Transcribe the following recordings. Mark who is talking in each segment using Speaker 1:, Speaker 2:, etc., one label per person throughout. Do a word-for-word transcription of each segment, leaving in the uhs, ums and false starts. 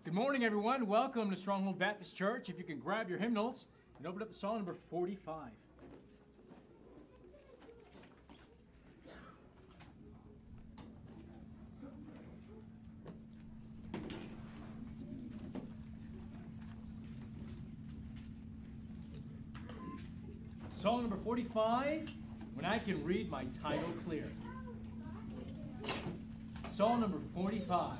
Speaker 1: Good morning, everyone. Welcome to Stronghold Baptist Church. If you can grab your hymnals and open up to Psalm number forty-five. Psalm number forty-five, When I Can Read My Title Clear. Psalm number forty-five.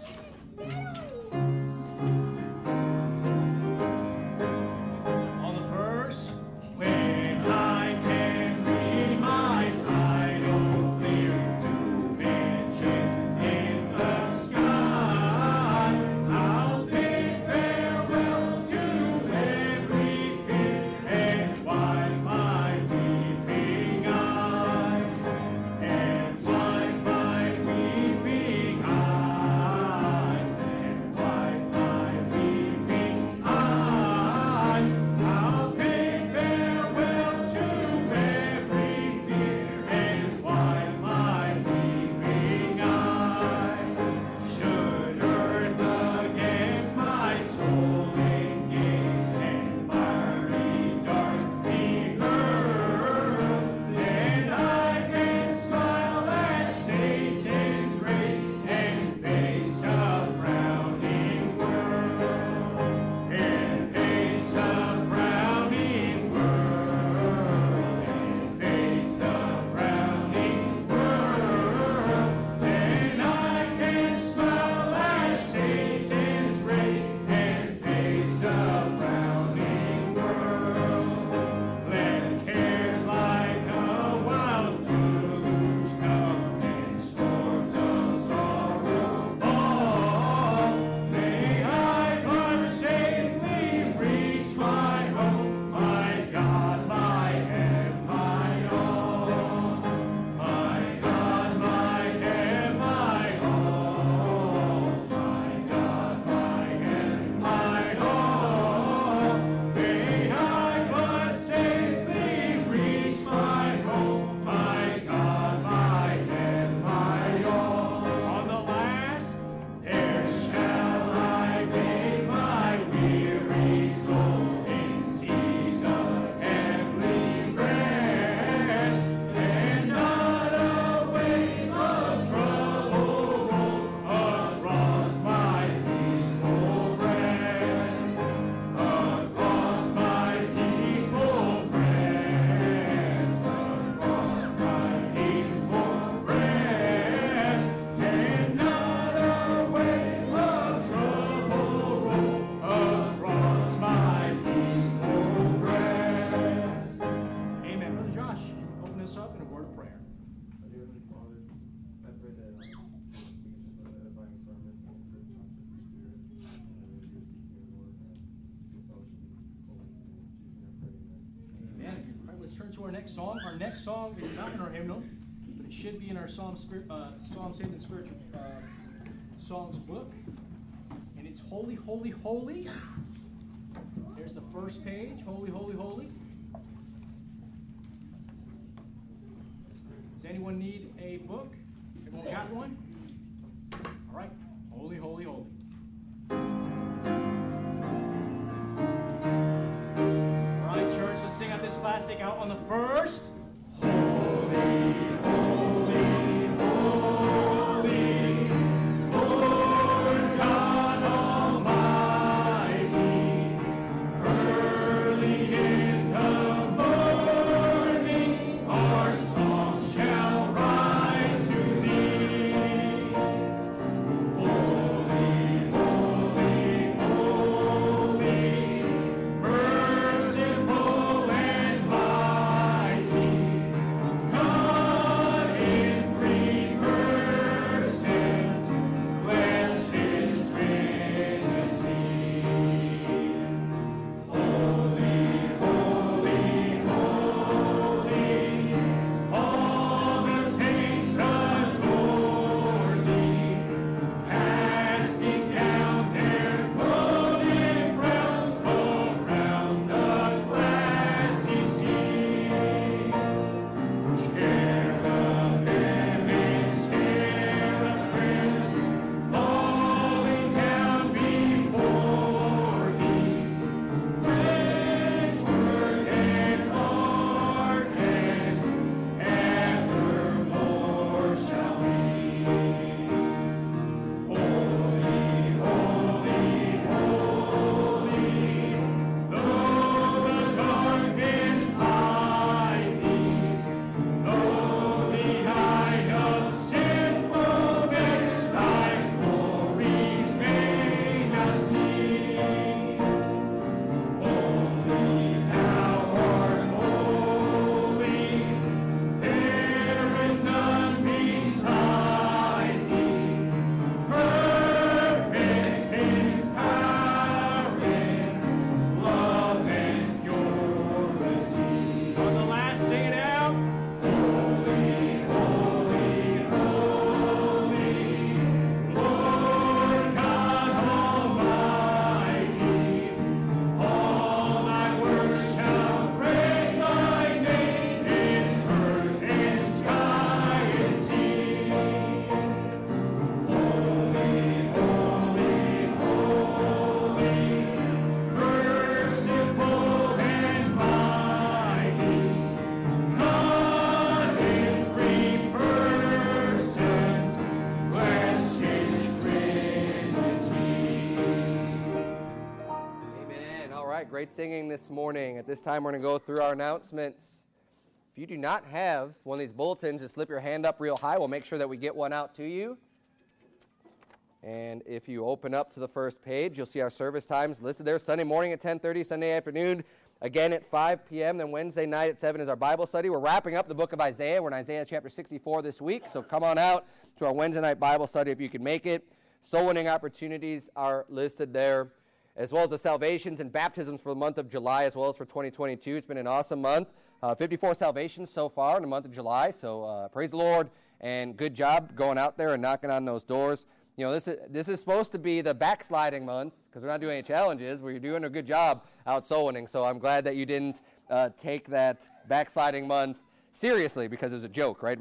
Speaker 1: On the verse, when I can read my title clear to mentions in the sky, I'll bid farewell to every fear and wipe my weeping eyes, and wipe my weeping eyes, and wipe my weeping eyes. I'll bid farewell to every fear and wipe my weeping eyes. Should earth against my soul engage and fiery darts be hurled, then I can smile at Satan's rage and face a frowning world, and face a frowning world, and face a frowning world. Then I can smile at Satan's rage and face a frowning world. Let cares like a wild deluge come and storms of sorrow fall. May I but safely reach my hope, my God, my head, my all. My God, my head, my all. My God, my head, my all. May I but safely reach my hope, my God, my head, my all. On the last, there shall I bathe my weary soul in seas of heavenly rest, and not a wave of trouble roll across my peaceful breast, across my peaceful breast, across my peaceful breast, and not a wave of trouble roll across my peaceful breast. Amen. Brother Josh, open us up in a word of prayer.
Speaker 2: Dear Heavenly Father, I pray that um, we can just have an edifying sermon and for the Spirit, and that you're speaking, Lord, and good fellowship and soul. In Jesus' name I pray, amen.
Speaker 1: Amen. All right, let's turn to our next song. Our next song is not in our hymnal, but it should be in our Psalm, Spirit, uh, Psalm Saving Spiritual uh, Songs book. And it's Holy, Holy, Holy. There's the first page. Holy, Holy, Holy. Does anyone need a book? Everyone got one? All right. Holy, Holy, Holy. All right, church, let's sing out this classic out on the first. Holy, holy, holy, Lord God Almighty. Early in the morning, our song shall rise to thee. Holy, holy, holy, merciful and mighty.
Speaker 3: right, great singing this morning. At this time, we're going to go through our announcements. If you do not have one of these bulletins, just slip your hand up real high. We'll make sure that we get one out to you. And if you open up to the first page, you'll see our service times listed there. Sunday morning at ten thirty, Sunday afternoon again at five p.m., then Wednesday night at seven is our Bible study. We're wrapping up the book of Isaiah. We're in Isaiah chapter sixty-four this week, so come on out to our Wednesday night Bible study if you can make it. Soul winning opportunities are listed there, as well as the salvations and baptisms for the month of July, as well as for twenty twenty-two. It's been an awesome month. Uh, fifty-four salvations so far in the month of July, so uh, praise the Lord, and good job going out there and knocking on those doors. You know, this is, this is supposed to be the backsliding month, because we're not doing any challenges. We're doing a good job out soul winning, so I'm glad that you didn't uh, take that backsliding month seriously, because it was a joke, right?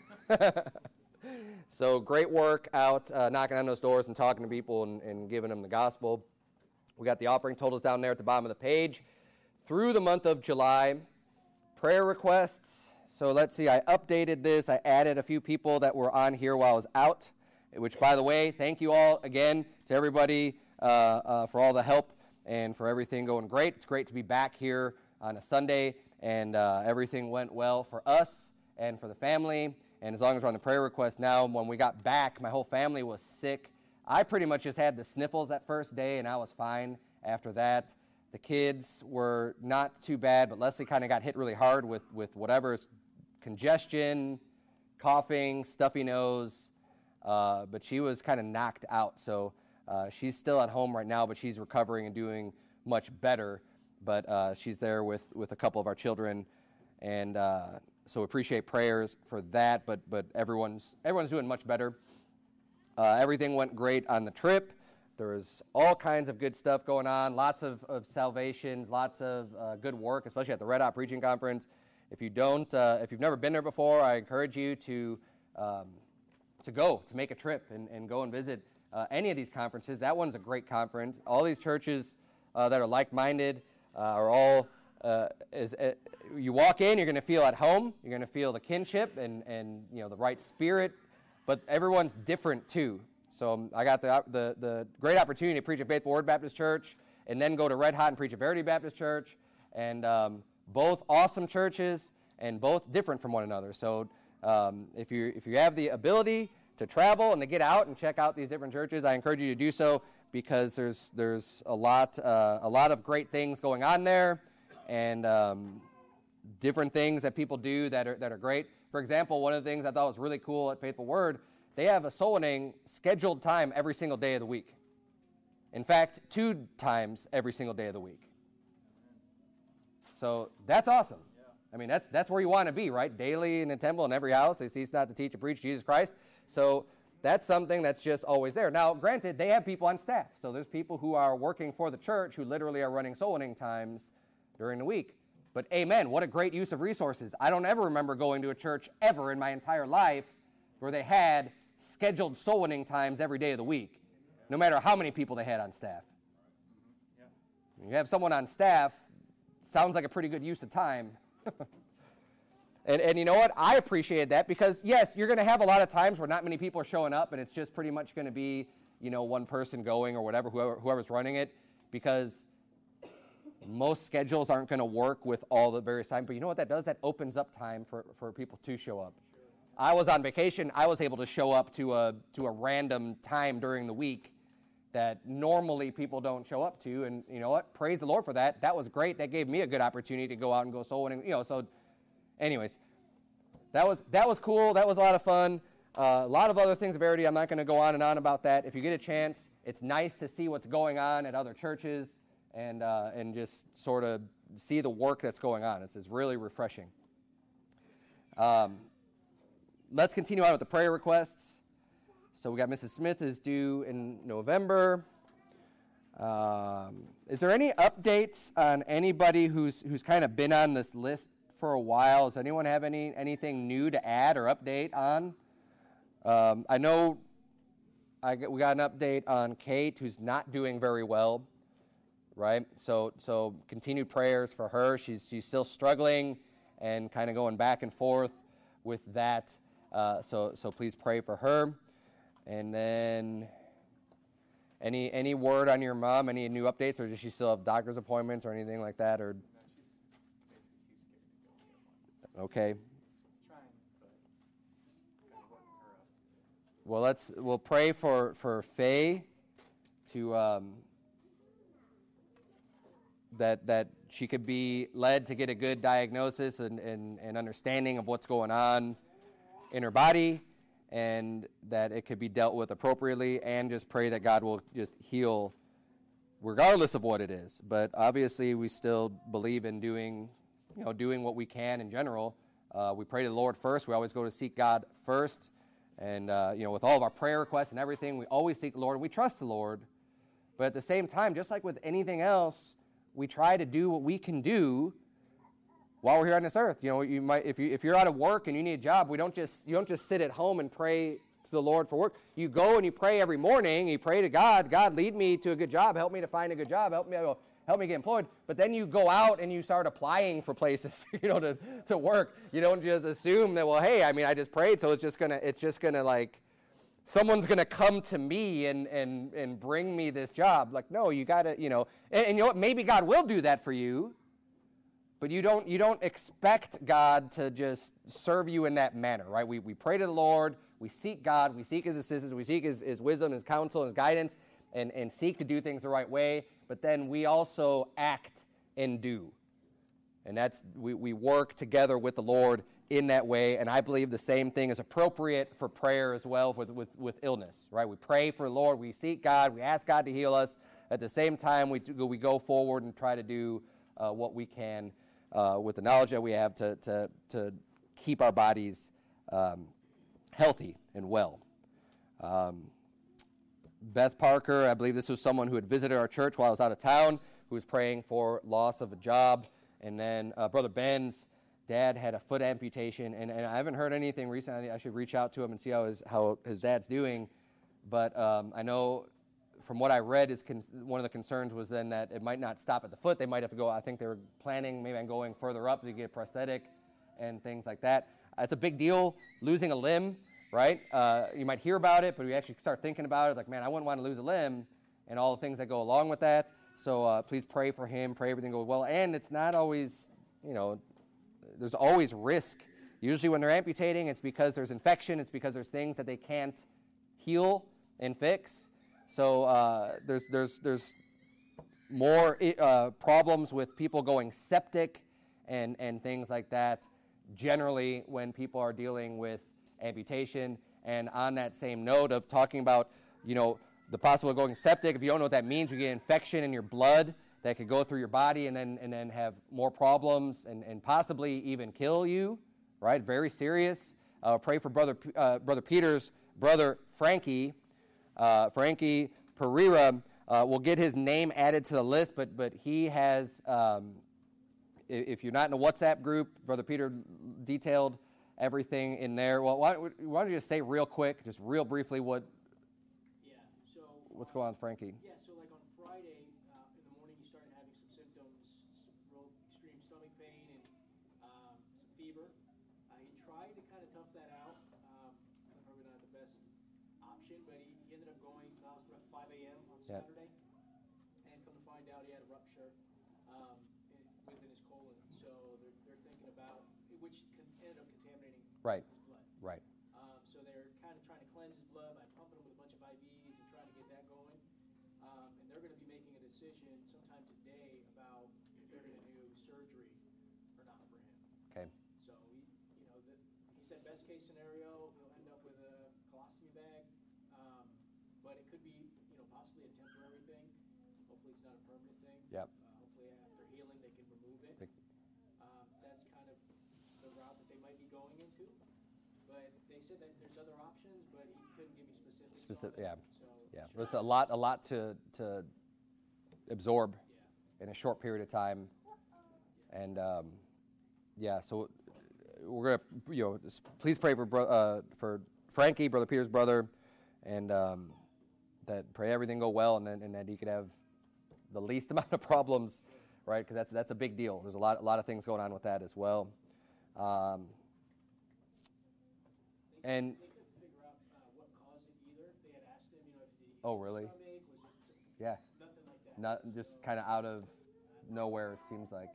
Speaker 3: So great work out uh, knocking on those doors and talking to people and, and giving them the gospel. We got the offering totals down there at the bottom of the page. Through the month of July, prayer requests. So let's see, I updated this. I added a few people that were on here while I was out, which, by the way, thank you all again to everybody uh, uh, for all the help and for everything going great. It's great to be back here on a Sunday, and uh, everything went well for us and for the family. And as long as we're on the prayer request now, when we got back, my whole family was sick. I pretty much just had the sniffles that first day, and I was fine after that. The kids were not too bad, but Leslie kind of got hit really hard with, with whatever, congestion, coughing, stuffy nose. Uh, but she was kind of knocked out, so uh, she's still at home right now, but she's recovering and doing much better. But uh, she's there with, with a couple of our children, and uh, so appreciate prayers for that. But but everyone's everyone's doing much better. Uh, everything went great on the trip. There was all kinds of good stuff going on, lots of, of salvations, lots of uh, good work, especially at the Red Hot Preaching Conference. If you don't, uh, if you've never been there before, I encourage you to. Um, to go, to make a trip and, and go and visit uh, any of these conferences. That one's a great conference. All these churches uh, that are like-minded uh, are all, uh, is, uh, you walk in, you're going to feel at home, you're going to feel the kinship and, and you know the right spirit, but everyone's different too. So um, I got the, the, the great opportunity to preach at Faithful Word Baptist Church and then go to Red Hot and preach at Verity Baptist Church, and um, both awesome churches and both different from one another. So Um, if you if you have the ability to travel and to get out and check out these different churches, I encourage you to do so, because there's there's a lot uh, a lot of great things going on there, and um, different things that people do that are that are great. For example, one of the things I thought was really cool at Faithful Word, they have a soul winning scheduled time every single day of the week. In fact, two times every single day of the week. So that's awesome. I mean, that's that's where you want to be, right? Daily in the temple, in every house, they cease not to teach and preach Jesus Christ. So that's something that's just always there. Now, granted, they have people on staff. So there's people who are working for the church who literally are running soul winning times during the week. But amen, what a great use of resources. I don't ever remember going to a church ever in my entire life where they had scheduled soul winning times every day of the week, no matter how many people they had on staff. When you have someone on staff, sounds like a pretty good use of time. and, and you know what? I appreciate that, because, yes, you're going to have a lot of times where not many people are showing up, and it's just pretty much going to be, you know, one person going or whatever, whoever, whoever's running it, because most schedules aren't going to work with all the various times. But you know what that does? That opens up time for, for people to show up. I was on vacation. I was able to show up to a to a random time during the week that normally people don't show up to, and you know what? Praise the Lord for that. That was great. That gave me a good opportunity to go out and go soul winning. You know, so, anyways, that was that was cool. That was a lot of fun. Uh, a lot of other things of Verity. I'm not going to go on and on about that. If you get a chance, it's nice to see what's going on at other churches and uh, and just sort of see the work that's going on. It's, it's really refreshing. Um, let's continue on with the prayer requests. So we got Missus Smith is due in November. Um, is there any updates on anybody who's who's kind of been on this list for a while? Does anyone have any anything new to add or update on? Um, I know I we got an update on Kate, who's not doing very well, right? So so continued prayers for her. She's she's still struggling and kind of going back and forth with that. Uh, so so please pray for her. And then Any any word on your mom? Any new updates, or does she still have doctor's appointments or anything like that? Or
Speaker 2: No, she's basically too scared to go the appointment.
Speaker 3: okay,
Speaker 2: She's trying, but kind of working her up.
Speaker 3: well let's we'll pray for for Faye to um, that that she could be led to get a good diagnosis and, and, and understanding of what's going on in her body, and that it could be dealt with appropriately, and just pray that God will just heal regardless of what it is. But obviously we still believe in doing, you know, doing what we can in general. Uh, we pray to the Lord first. We always go to seek God first. And, uh, you know, with all of our prayer requests and everything, we always seek the Lord, and we trust the Lord. But at the same time, just like with anything else, we try to do what we can do while we're here on this earth. You know, you might if you if you're out of work and you need a job, we don't just you don't just sit at home and pray to the Lord for work. You go and you pray every morning. You pray to God. God, lead me to a good job. Help me to find a good job. Help me help me get employed. But then you go out and you start applying for places, you know, to to work. You don't just assume that, well, hey, I mean, I just prayed, so it's just gonna it's just gonna like someone's gonna come to me and and and bring me this job. Like, no, you gotta, you know, and, and you know what? Maybe God will do that for you. But you don't you don't expect God to just serve you in that manner, right? We we pray to the Lord, we seek God, we seek His assistance, we seek His, his wisdom, His counsel, His guidance, and, and seek to do things the right way. But then we also act and do. And that's we, we work together with the Lord in that way. And I believe the same thing is appropriate for prayer as well with, with, with illness, right? We pray for the Lord, we seek God, we ask God to heal us. At the same time, we, we go forward and try to do uh, what we can Uh, with the knowledge that we have to to, to keep our bodies um, healthy and well. Um, Beth Parker, I believe this was someone who had visited our church while I was out of town, who was praying for loss of a job. And then uh, Brother Ben's dad had a foot amputation, and, and I haven't heard anything recently. I should reach out to him and see how his, how his dad's doing. But um, I know from what I read, is con- one of the concerns was then that it might not stop at the foot. They might have to go, I think they were planning maybe on going further up to get a prosthetic and things like that. Uh, it's a big deal, losing a limb, right? Uh, you might hear about it, but you actually start thinking about it, like, man, I wouldn't want to lose a limb and all the things that go along with that. So uh, please pray for him, pray everything goes well. And it's not always, you know, there's always risk. Usually when they're amputating, it's because there's infection, it's because there's things that they can't heal and fix. So uh, there's there's there's more uh, problems with people going septic and and things like that. Generally, when people are dealing with amputation, and on that same note of talking about, you know, the possibility of going septic. If you don't know what that means, you get infection in your blood that could go through your body and then and then have more problems and and possibly even kill you. Right, very serious. Uh, pray for brother uh, brother Peter's brother Frankie. Uh, Frankie Pereira uh, will get his name added to the list, but but he has, um, if you're not in a WhatsApp group, Brother Peter detailed everything in there. Well, why, why don't you just say real quick, just real briefly, what
Speaker 4: Yeah, so...
Speaker 3: what's
Speaker 4: uh,
Speaker 3: going on with Frankie?
Speaker 4: Yeah, so like on Friday, uh, in the morning, he started having some symptoms, some real extreme stomach pain and um, some fever. Uh, he tried to kind of tough that out. Um, probably not the best option, but he, he ended up going to the hospital at five a.m. on
Speaker 3: Yeah.
Speaker 4: Saturday, and come to find out he had a rupture um, in, within his colon. So they're, they're thinking about, which con- ended up contaminating
Speaker 3: Right.
Speaker 4: his blood.
Speaker 3: Right.
Speaker 4: Um, so they're kind of trying to cleanse his blood by pumping him with a bunch of I Vs and trying to get that going. Um, and they're going to be making a decision sometime today about if they're going to do surgery or not for him.
Speaker 3: Okay.
Speaker 4: So he, you know, the, he said best case scenario, he'll end up with a colostomy bag, um, but it could be, you know, possibly a temporary thing. Hopefully it's not a permanent thing.
Speaker 3: Yep.
Speaker 4: Uh, hopefully after healing they can remove it.
Speaker 3: Big-
Speaker 4: Um, that's kind of the route that they might be going into. But they said that there's other options, but he couldn't give me specifics.
Speaker 3: Specific.
Speaker 4: on
Speaker 3: Yeah.
Speaker 4: it. So
Speaker 3: Yeah. There's a lot a lot to to absorb
Speaker 4: yeah.
Speaker 3: in a short period of time, and um, yeah. So we're gonna, you know, just please pray for bro- uh, for Frankie, Brother Peter's brother, and um, that pray everything go well, and then and that he could have the least amount of problems, right? Because that's that's a big deal. There's a lot a lot of things going on with that as well. Um,
Speaker 4: They,
Speaker 3: and
Speaker 4: they couldn't figure out uh, what caused it either. They had asked him, you know, if the
Speaker 3: Oh, really?
Speaker 4: stomach, was it
Speaker 3: Yeah.
Speaker 4: Nothing like that.
Speaker 3: Not just kind of out of nowhere, it seems like.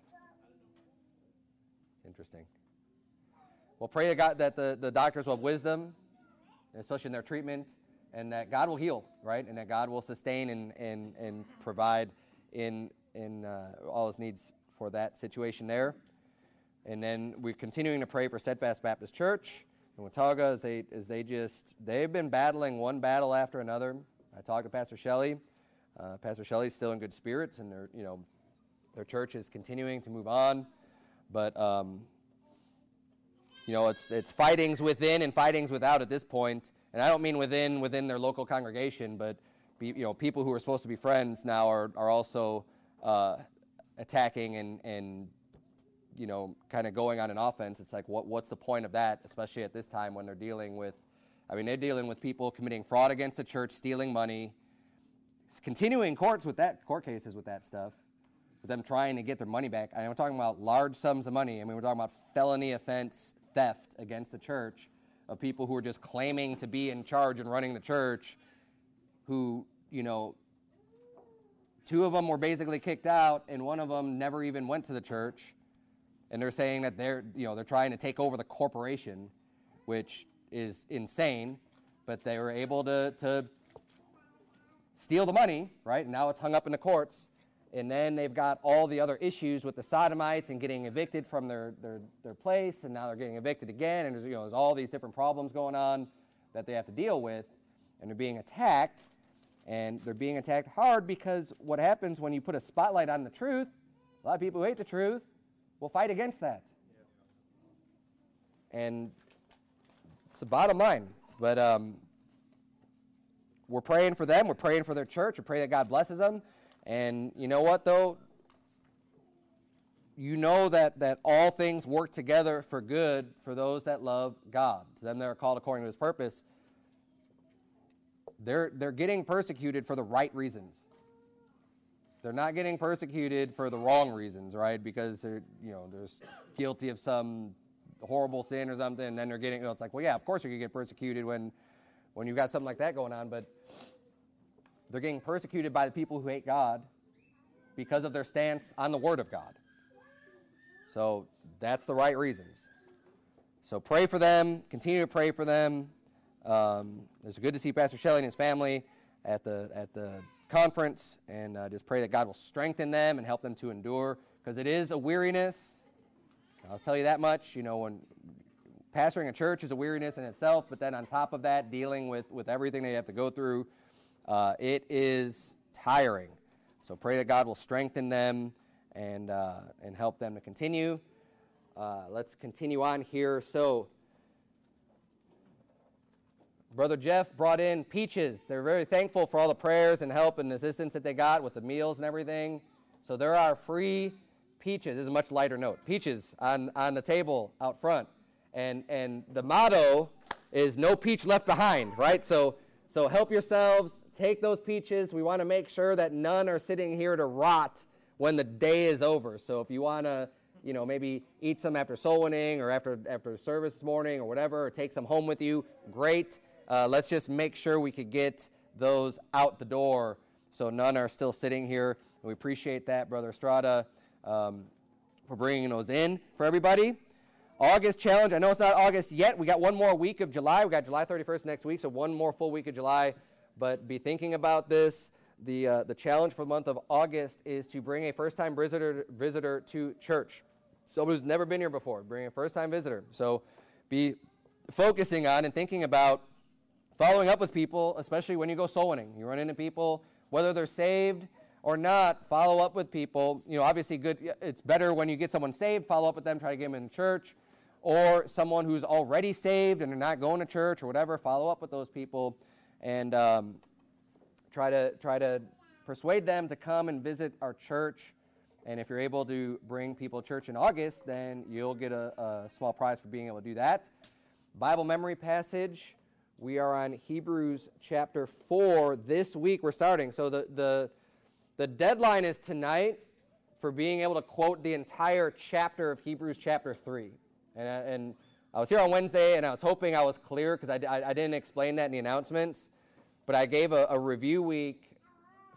Speaker 3: It's interesting. Well, pray to God that the, the doctors will have wisdom, especially in their treatment, and that God will heal, right? And that God will sustain and and, and provide in in uh, all his needs for that situation there. And then we're continuing to pray for Steadfast Baptist Church in Watauga as they as they just they've been battling one battle after another. I talked to Pastor Shelley. Uh, Pastor Shelley's still in good spirits, and their you know their church is continuing to move on, but um, you know it's it's fightings within and fightings without at this point. And I don't mean within within their local congregation, but be, you know people who are supposed to be friends now are are also uh, attacking and and you know kind of going on an offense. It's like what what's the point of that, especially at this time when they're dealing with, I mean they're dealing with people committing fraud against the church, stealing money, continuing courts with that court cases with that stuff, with them trying to get their money back. I mean, we're talking about large sums of money. I mean we're talking about felony offense theft against the church, of people who are just claiming to be in charge and running the church, who, you know, two of them were basically kicked out, and one of them never even went to the church, and they're saying that they're, you know, they're trying to take over the corporation, which is insane, but they were able to, to steal the money, right, and now it's hung up in the courts. And then they've got all the other issues with the sodomites and getting evicted from their, their, their place, and now they're getting evicted again, and there's, you know, there's all these different problems going on that they have to deal with, and they're being attacked, and they're being attacked hard because what happens when you put a spotlight on the truth, a lot of people who hate the truth will fight against that. Yeah. And it's the bottom line. But um, we're praying for them. We're praying for their church. We pray that God blesses them. And you know what, though? You know that, that all things work together for good for those that love God. To them that are called according to his purpose. They're, they're getting persecuted for the right reasons. They're not getting persecuted for the wrong reasons, right? Because they're, you know, they're guilty of some horrible sin or something, and then they're getting, you know, it's like, well, yeah, of course you're going to get persecuted when, when you've got something like that going on, but they're getting persecuted by the people who hate God because of their stance on the Word of God. So that's the right reasons. So pray for them. Continue to pray for them. Um, it's good to see Pastor Shelley and his family at the at the conference, and uh, just pray that God will strengthen them and help them to endure, because it is a weariness. I'll tell you that much. You know, when pastoring a church is a weariness in itself, but then on top of that, dealing with, with everything they have to go through, Uh, it is tiring. So pray that God will strengthen them and uh, and help them to continue. Uh, let's continue on here. So Brother Jeff brought in peaches. They're very thankful for all the prayers and help and assistance that they got with the meals and everything. So there are free peaches. This is a much lighter note. Peaches on, on the table out front. And and the motto is no peach left behind, right? So So help yourselves, take those peaches. We want to make sure that none are sitting here to rot when the day is over. So if you want to, you know, maybe eat some after soul winning or after after service this morning or whatever, or take some home with you, great. Uh, let's just make sure we could get those out the door so none are still sitting here. And we appreciate that, Brother Estrada, um, for bringing those in for everybody. August challenge. I know it's not August yet. We got one more week of July. We got July thirty-first next week, so one more full week of July. But be thinking about this. The uh, the challenge for the month of August is to bring a first-time visitor visitor to church. Someone who's never been here before. Bring a first-time visitor. So be focusing on and thinking about following up with people, especially when you go soul winning. You run into people, whether they're saved or not, follow up with people. You know, obviously good. It's better when you get someone saved, follow up with them, try to get them in church. Or someone who's already saved and they're not going to church or whatever, follow up with those people and um, try to try to persuade them to come and visit our church. And if you're able to bring people to church in August, then you'll get a, a small prize for being able to do that. Bible memory passage, we are on Hebrews chapter four. This week we're starting. So the the, the deadline is tonight for being able to quote the entire chapter of Hebrews chapter three. And, and I was here on Wednesday, and I was hoping I was clear because I, I, I didn't explain that in the announcements. But I gave a, a review week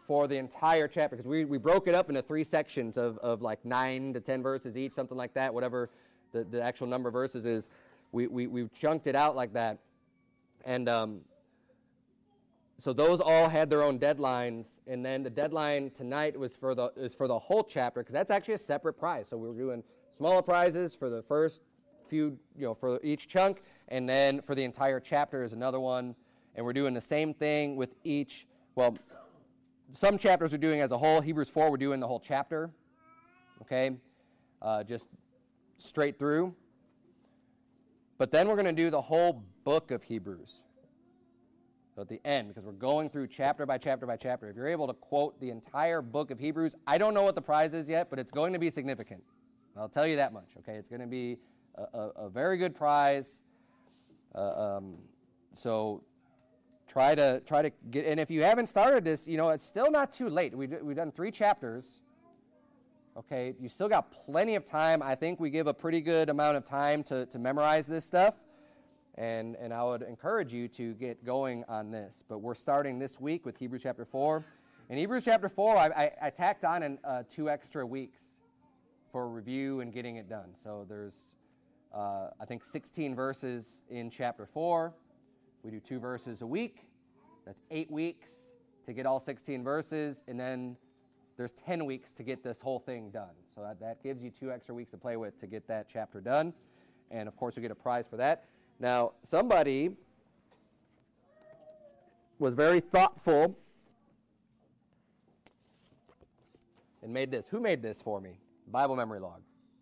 Speaker 3: for the entire chapter, because we, we broke it up into three sections of, of like nine to ten verses each, something like that, whatever the, the actual number of verses is. We, we, we chunked it out like that. And um, so those all had their own deadlines, and then the deadline tonight was for the is for the whole chapter, because that's actually a separate prize. So we were doing smaller prizes for the first few, you know, for each chunk, and then for the entire chapter is another one. And we're doing the same thing with each, well, some chapters we're doing as a whole. Hebrews four, we're doing the whole chapter, okay, uh, just straight through. But then we're going to do the whole book of Hebrews. So at the end, because we're going through chapter by chapter by chapter. If you're able to quote the entire book of Hebrews, I don't know what the prize is yet, but it's going to be significant. I'll tell you that much, okay? It's going to be a, a, a very good prize. Uh, um, so try to try to get, and if you haven't started this, you know, it's still not too late. We, we've done three chapters. Okay, you still got plenty of time. I think we give a pretty good amount of time to, to memorize this stuff. And, and I would encourage you to get going on this. But we're starting this week with Hebrews chapter four. In Hebrews chapter four, I, I, I tacked on an, uh, two extra weeks for review and getting it done. So there's, uh, I think, sixteen verses in chapter four. We do two verses a week. That's eight weeks to get all sixteen verses. And then there's ten weeks to get this whole thing done. So that, that gives you two extra weeks to play with to get that chapter done. And, of course, you get a prize for that. Now, somebody was very thoughtful and made this. Who made this for me? Bible memory log.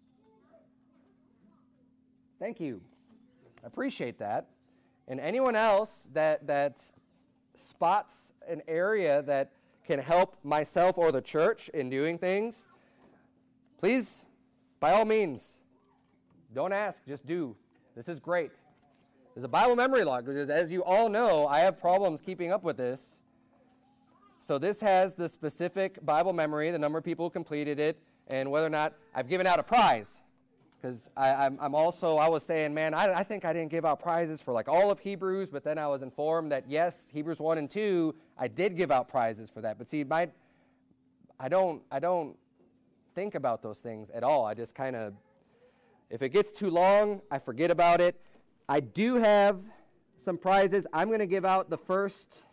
Speaker 3: Thank you. I appreciate that. And anyone else that that spots an area that can help myself or the church in doing things, please, by all means, don't ask, just do. This is great. There's a Bible memory log, because as you all know, I have problems keeping up with this. So this has the specific Bible memory, the number of people who completed it, and whether or not I've given out a prize. Because I'm, I'm also, I was saying, man, I, I think I didn't give out prizes for like all of Hebrews, but then I was informed that, yes, Hebrews one and two, I did give out prizes for that. But see, my, I don't, I don't think about those things at all. I just kind of, if it gets too long, I forget about it. I do have some prizes. I'm going to give out the first.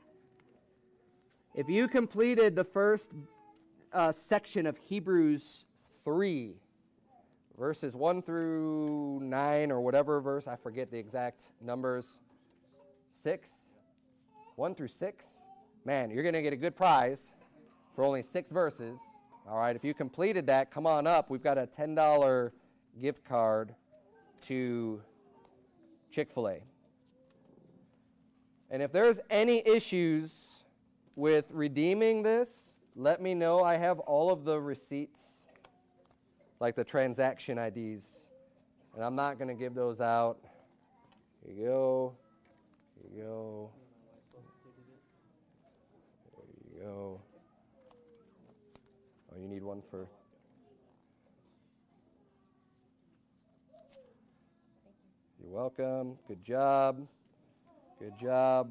Speaker 3: If you completed the first uh, section of Hebrews three, verses one through nine or whatever verse, I forget the exact numbers, six, one through six, man, you're going to get a good prize for only six verses. All right, if you completed that, come on up. We've got a ten dollar gift card to Chick-fil-A. And if there's any issues with redeeming this, let me know. I have all of the receipts, like the transaction I Ds, and I'm not going to give those out. Here you go. Here you go. There you go. Oh, you need one for... You're welcome. Good job. Good job.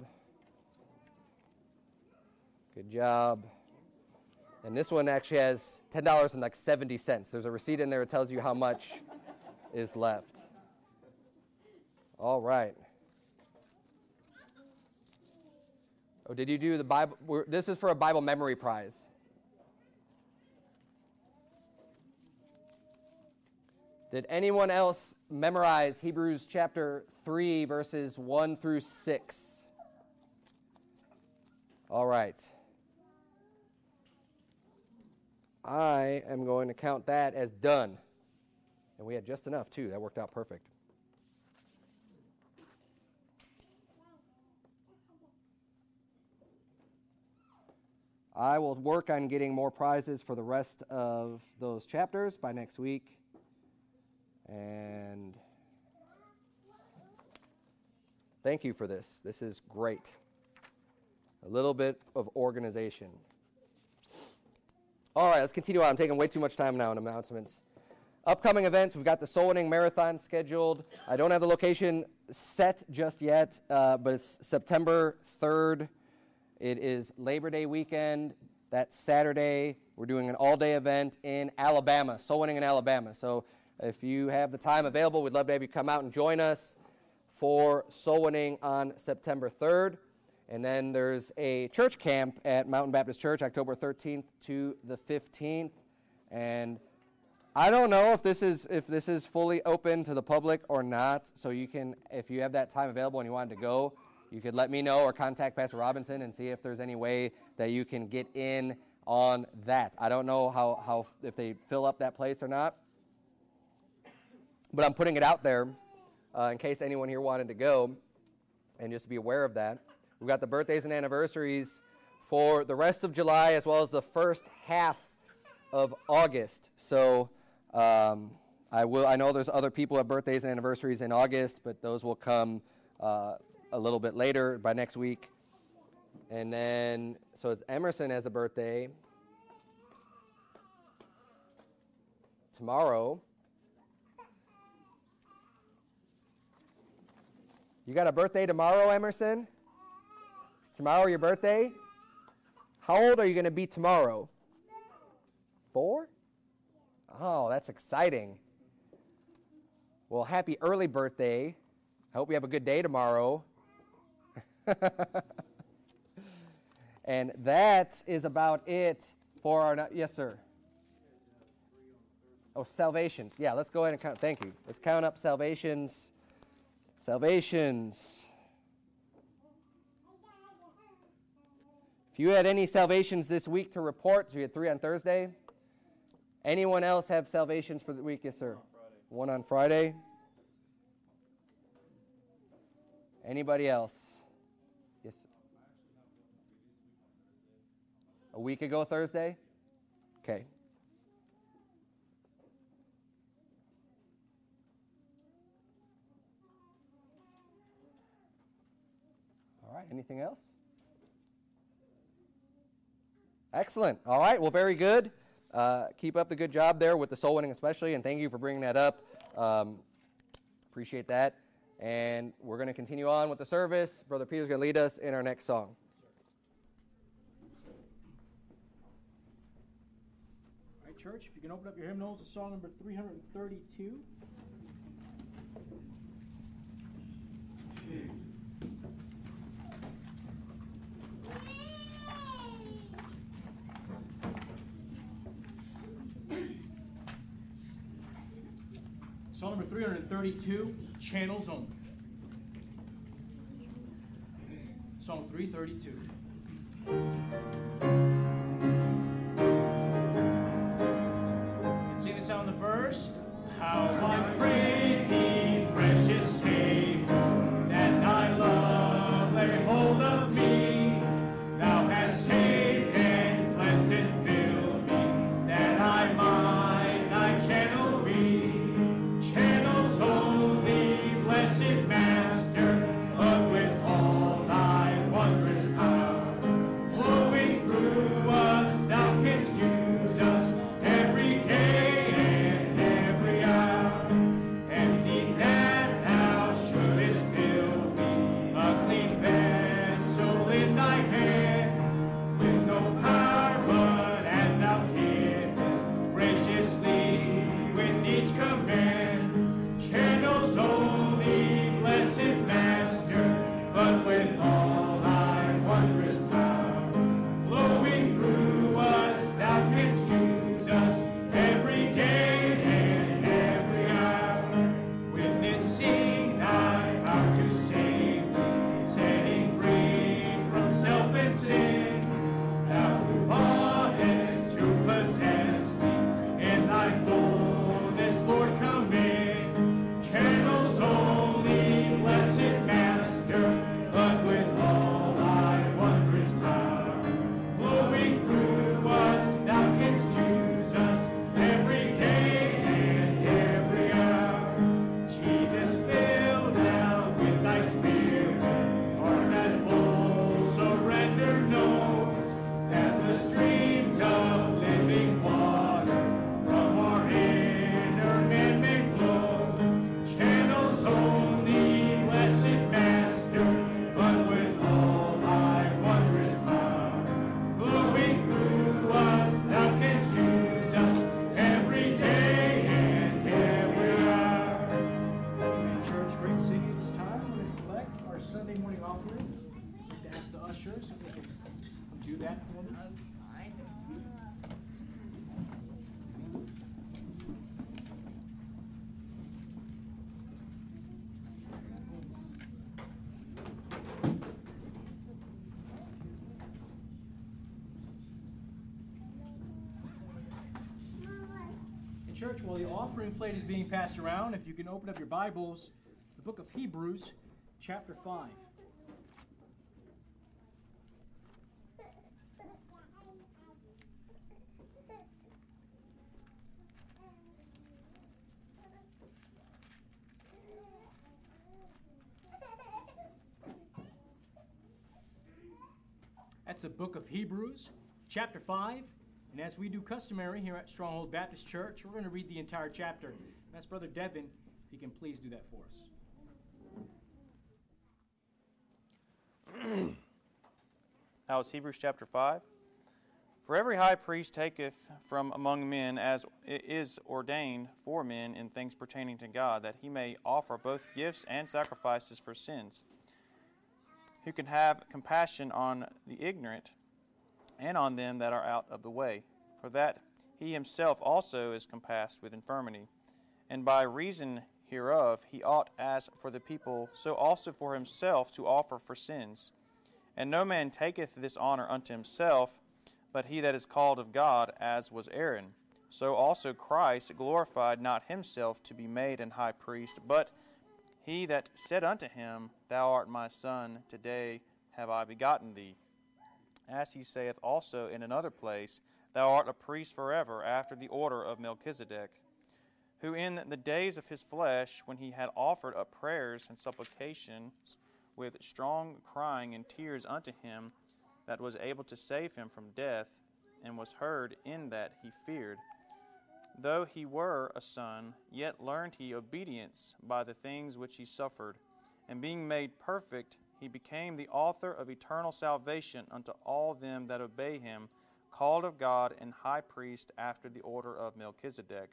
Speaker 3: Good job. And this one actually has ten dollars and like seventy cents. There's a receipt in there that tells you how much is left. All right. Oh, did you do the Bible? We're, this is for a Bible memory prize. Did anyone else memorize Hebrews chapter three, verses one through six? All right. I am going to count that as done. And we had just enough, too. That worked out perfect. I will work on getting more prizes for the rest of those chapters by next week. And thank you for this. This is great. A little bit of organization. All right, let's continue on. I'm taking way too much time now in announcements. Upcoming events, we've got the Soul Winning Marathon scheduled. I don't have the location set just yet, uh, but it's September third It is Labor Day weekend. That Saturday, we're doing an all-day event in Alabama, soul winning in Alabama. So if you have the time available, we'd love to have you come out and join us for soul winning on September third. And then there's a church camp at Mountain Baptist Church, October thirteenth to the fifteenth. And I don't know if this is if this is fully open to the public or not. So you can, if you have that time available and you wanted to go, you could let me know or contact Pastor Robinson and see if there's any way that you can get in on that. I don't know how, how if they fill up that place or not, but I'm putting it out there uh, in case anyone here wanted to go, and just be aware of that. We've got the birthdays and anniversaries for the rest of July as well as the first half of August. So um, I will. I know there's other people who have birthdays and anniversaries in August, but those will come uh, a little bit later, by next week. And then, so it's Emerson has a birthday tomorrow. You got a birthday tomorrow, Emerson? Is tomorrow your birthday? How old are you going to be tomorrow? Four? Oh, that's exciting. Well, happy early birthday. I hope you have a good day tomorrow. And that is about it for our, yes, sir. Oh, salvations. Yeah, let's go ahead and count. Thank you. Let's count up salvations. Salvations. If you had any salvations this week to report, so you had three on Thursday. Anyone else have salvations for the week? Yes, sir. One on Friday. Anybody else? Yes. A week ago Thursday? Okay. All right, anything else? Excellent. All right, well, very good. Uh, keep up the good job there with the soul winning especially, and thank you for bringing that up. Um, appreciate that. And we're going to continue on with the service. Brother Peter's going to lead us in our next song.
Speaker 1: All right, church, if you can open up your hymnals to song number three hundred thirty-two. Song number three hundred thirty-two, Channels Only. Song three thirty-two. Sing this out in the verse. How I praise thee, precious Savior, that thy love lay hold of me. Thou hast saved and cleansed and filled me, that I might thy channel be. Channels only, blessed Master, but with all thy wondrous power, flowing Church, while the offering plate is being passed around, if you can open up your Bibles, the book of Hebrews, chapter five. That's the book of Hebrews, chapter five. And as we do customary here at Stronghold Baptist Church, we're going to read the entire chapter. That's Brother Devin, if he can please do that for us.
Speaker 5: Now it's Hebrews chapter five. For every high priest taketh from among men as it is ordained for men in things pertaining to God, that he may offer both gifts and sacrifices for sins, who can have compassion on the ignorant and on them that are out of the way, for that he himself also is compassed with infirmity. And by reason hereof he ought, as for the people, so also for himself to offer for sins. And no man taketh this honor unto himself, but he that is called of God, as was Aaron. So also Christ glorified not himself to be made an high priest, but he that said unto him, Thou art my son, today have I begotten thee. As he saith also in another place, Thou art a priest forever, after the order of Melchizedek, who in the days of his flesh, when he had offered up prayers and supplications with strong crying and tears unto him that was able to save him from death, and was heard in that he feared. Though he were a son, yet learned he obedience by the things which he suffered. And being made perfect, he became the author of eternal salvation unto all them that obey him, called of God and high priest after the order of Melchizedek,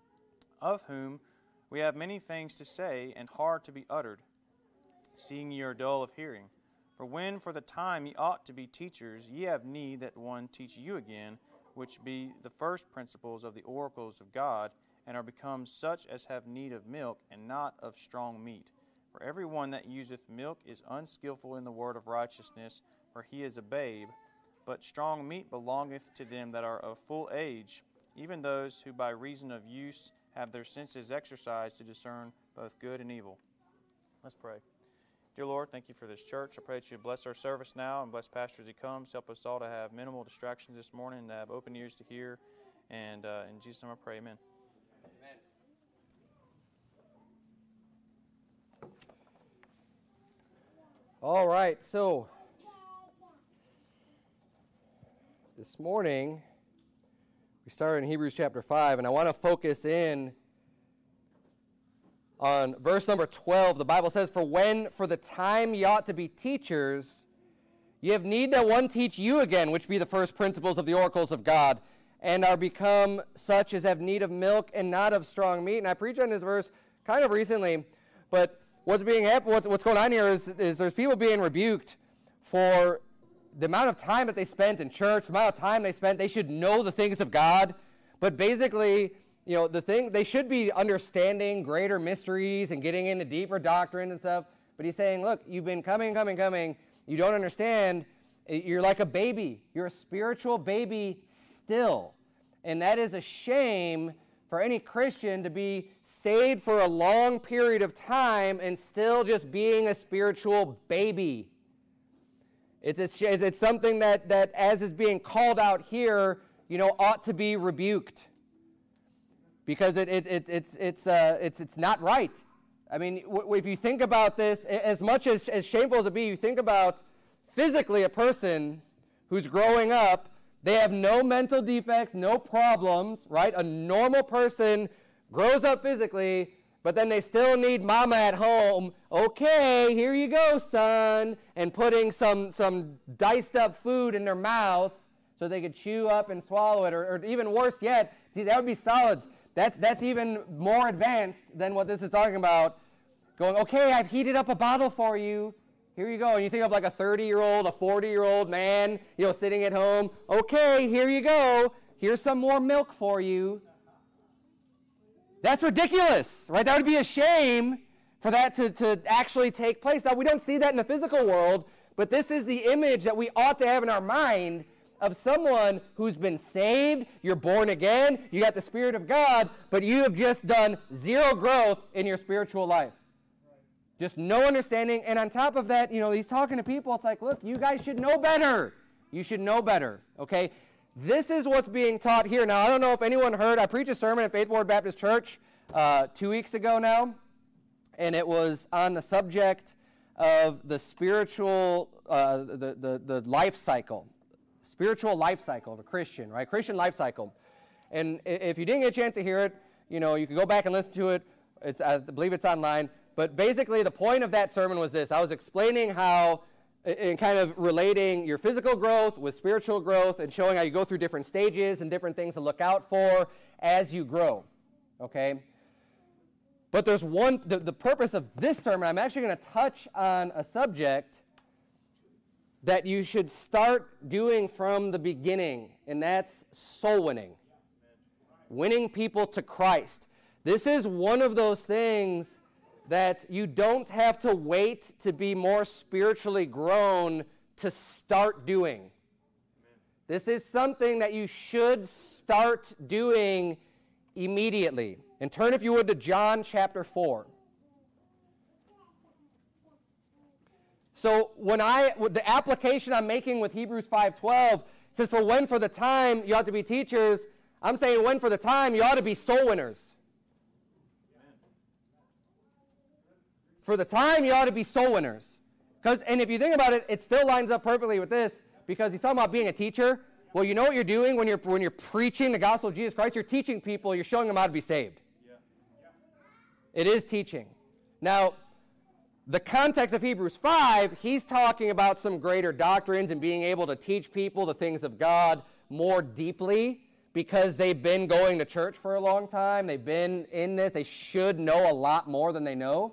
Speaker 5: of whom we have many things to say and hard to be uttered, seeing ye are dull of hearing. For when for the time ye ought to be teachers, ye have need that one teach you again, which be the first principles of the oracles of God, and are become such as have need of milk, and not of strong meat. For every one that useth milk is unskillful in the word of righteousness, for he is a babe. But strong meat belongeth to them that are of full age, even those who by reason of use have their senses exercised to discern both good and evil. Let's pray. Dear Lord, thank you for this church. I pray that you bless our service now and bless Pastor as he comes. Help us all to have minimal distractions this morning, to have open ears to hear. And uh, in Jesus' name I pray, amen.
Speaker 3: All right, so this morning we started in Hebrews chapter five, and I want to focus in on verse number twelve. The Bible says, For when for the time ye ought to be teachers, ye have need that one teach you again, which be the first principles of the oracles of God, and are become such as have need of milk and not of strong meat. And I preached on this verse kind of recently, but What's being what's, what's going on here is, is there's people being rebuked for the amount of time that they spent in church, the amount of time they spent. They should know the things of God, but basically, you know, the thing they should be understanding greater mysteries and getting into deeper doctrine and stuff. But he's saying, look, you've been coming, coming, coming. You don't understand. You're like a baby. You're a spiritual baby still, and that is a shame for any Christian to be saved for a long period of time and still just being a spiritual baby. It's, a, it's something that, that, as is being called out here, you know, ought to be rebuked. Because it, it, it, it's, it's, uh, it's, it's not right. I mean, w- if you think about this, as much as, as shameful as it be, you think about physically a person who's growing up. They have no mental defects, no problems, right? A normal person grows up physically, but then they still need mama at home. Okay, here you go, son. And putting some, some diced up food in their mouth so they could chew up and swallow it. Or, or even worse yet, see, that would be solids. That's, that's even more advanced than what this is talking about. Going, okay, I've heated up a bottle for you. Here you go. And you think of like a thirty-year-old, a forty-year-old man, you know, sitting at home. Okay, here you go. Here's some more milk for you. That's ridiculous, right? That would be a shame for that to, to actually take place. Now, we don't see that in the physical world, but this is the image that we ought to have in our mind of someone who's been saved, you're born again, you got the Spirit of God, but you have just done zero growth in your spiritual life. Just no understanding. And on top of that, you know, he's talking to people. It's like, look, you guys should know better. You should know better, okay? This is what's being taught here. Now, I don't know if anyone heard, I preached a sermon at Faith Ward Baptist Church uh, two weeks ago now, and it was on the subject of the spiritual, uh, the, the, the life cycle, spiritual life cycle of a Christian, right? Christian life cycle. And if you didn't get a chance to hear it, you know, you can go back and listen to it. It's, I believe it's online. But basically, the point of that sermon was this. I was explaining how, and kind of relating your physical growth with spiritual growth and showing how you go through different stages and different things to look out for as you grow, okay? But there's one, the, the purpose of this sermon, I'm actually going to touch on a subject that you should start doing from the beginning, and that's soul winning. Winning people to Christ. This is one of those things that you don't have to wait to be more spiritually grown to start doing. This is something that you should start doing immediately. And turn, if you would, to John chapter four. So when I, the application I'm making with Hebrews five twelve says, for when for the time you ought to be teachers, I'm saying when for the time you ought to be soul winners. For the time, you ought to be soul winners. Because, and if you think about it, it still lines up perfectly with this, because he's talking about being a teacher. Well, you know what you're doing when you're, when you're preaching the gospel of Jesus Christ? You're teaching people, you're showing them how to be saved. Yeah. Yeah. It is teaching. Now, the context of Hebrews five, he's talking about some greater doctrines and being able to teach people the things of God more deeply, because they've been going to church for a long time. They've been in this. They should know a lot more than they know.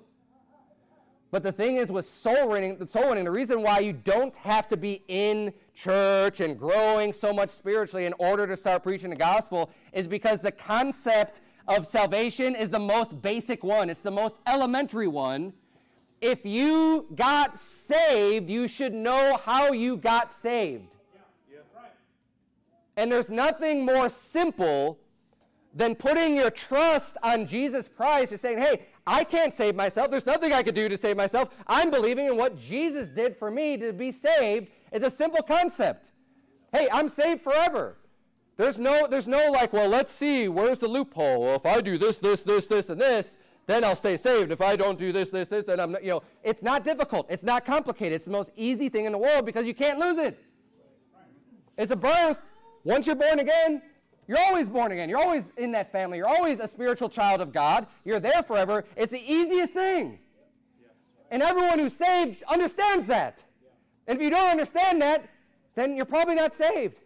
Speaker 3: But the thing is with soul winning, soul winning, the reason why you don't have to be in church and growing so much spiritually in order to start preaching the gospel is because the concept of salvation is the most basic one. It's the most elementary one. If you got saved, you should know how you got saved. Yeah, yeah, right. And there's nothing more simple than putting your trust on Jesus Christ and saying, hey, I can't save myself. There's nothing I could do to save myself. I'm believing in what Jesus did for me to be saved. It's a simple concept. Hey, I'm saved forever. There's no, there's no like, well, let's see, where's the loophole? Well, if I do this, this, this, this, and this, then I'll stay saved. If I don't do this, this, this, then I'm not, you know, it's not difficult. It's not complicated. It's the most easy thing in the world because you can't lose it. It's a birth. Once you're born again, you're always born again. You're always in that family. You're always a spiritual child of God. You're there forever. It's the easiest thing. And everyone who's saved understands that. And if you don't understand that, then you're probably not saved.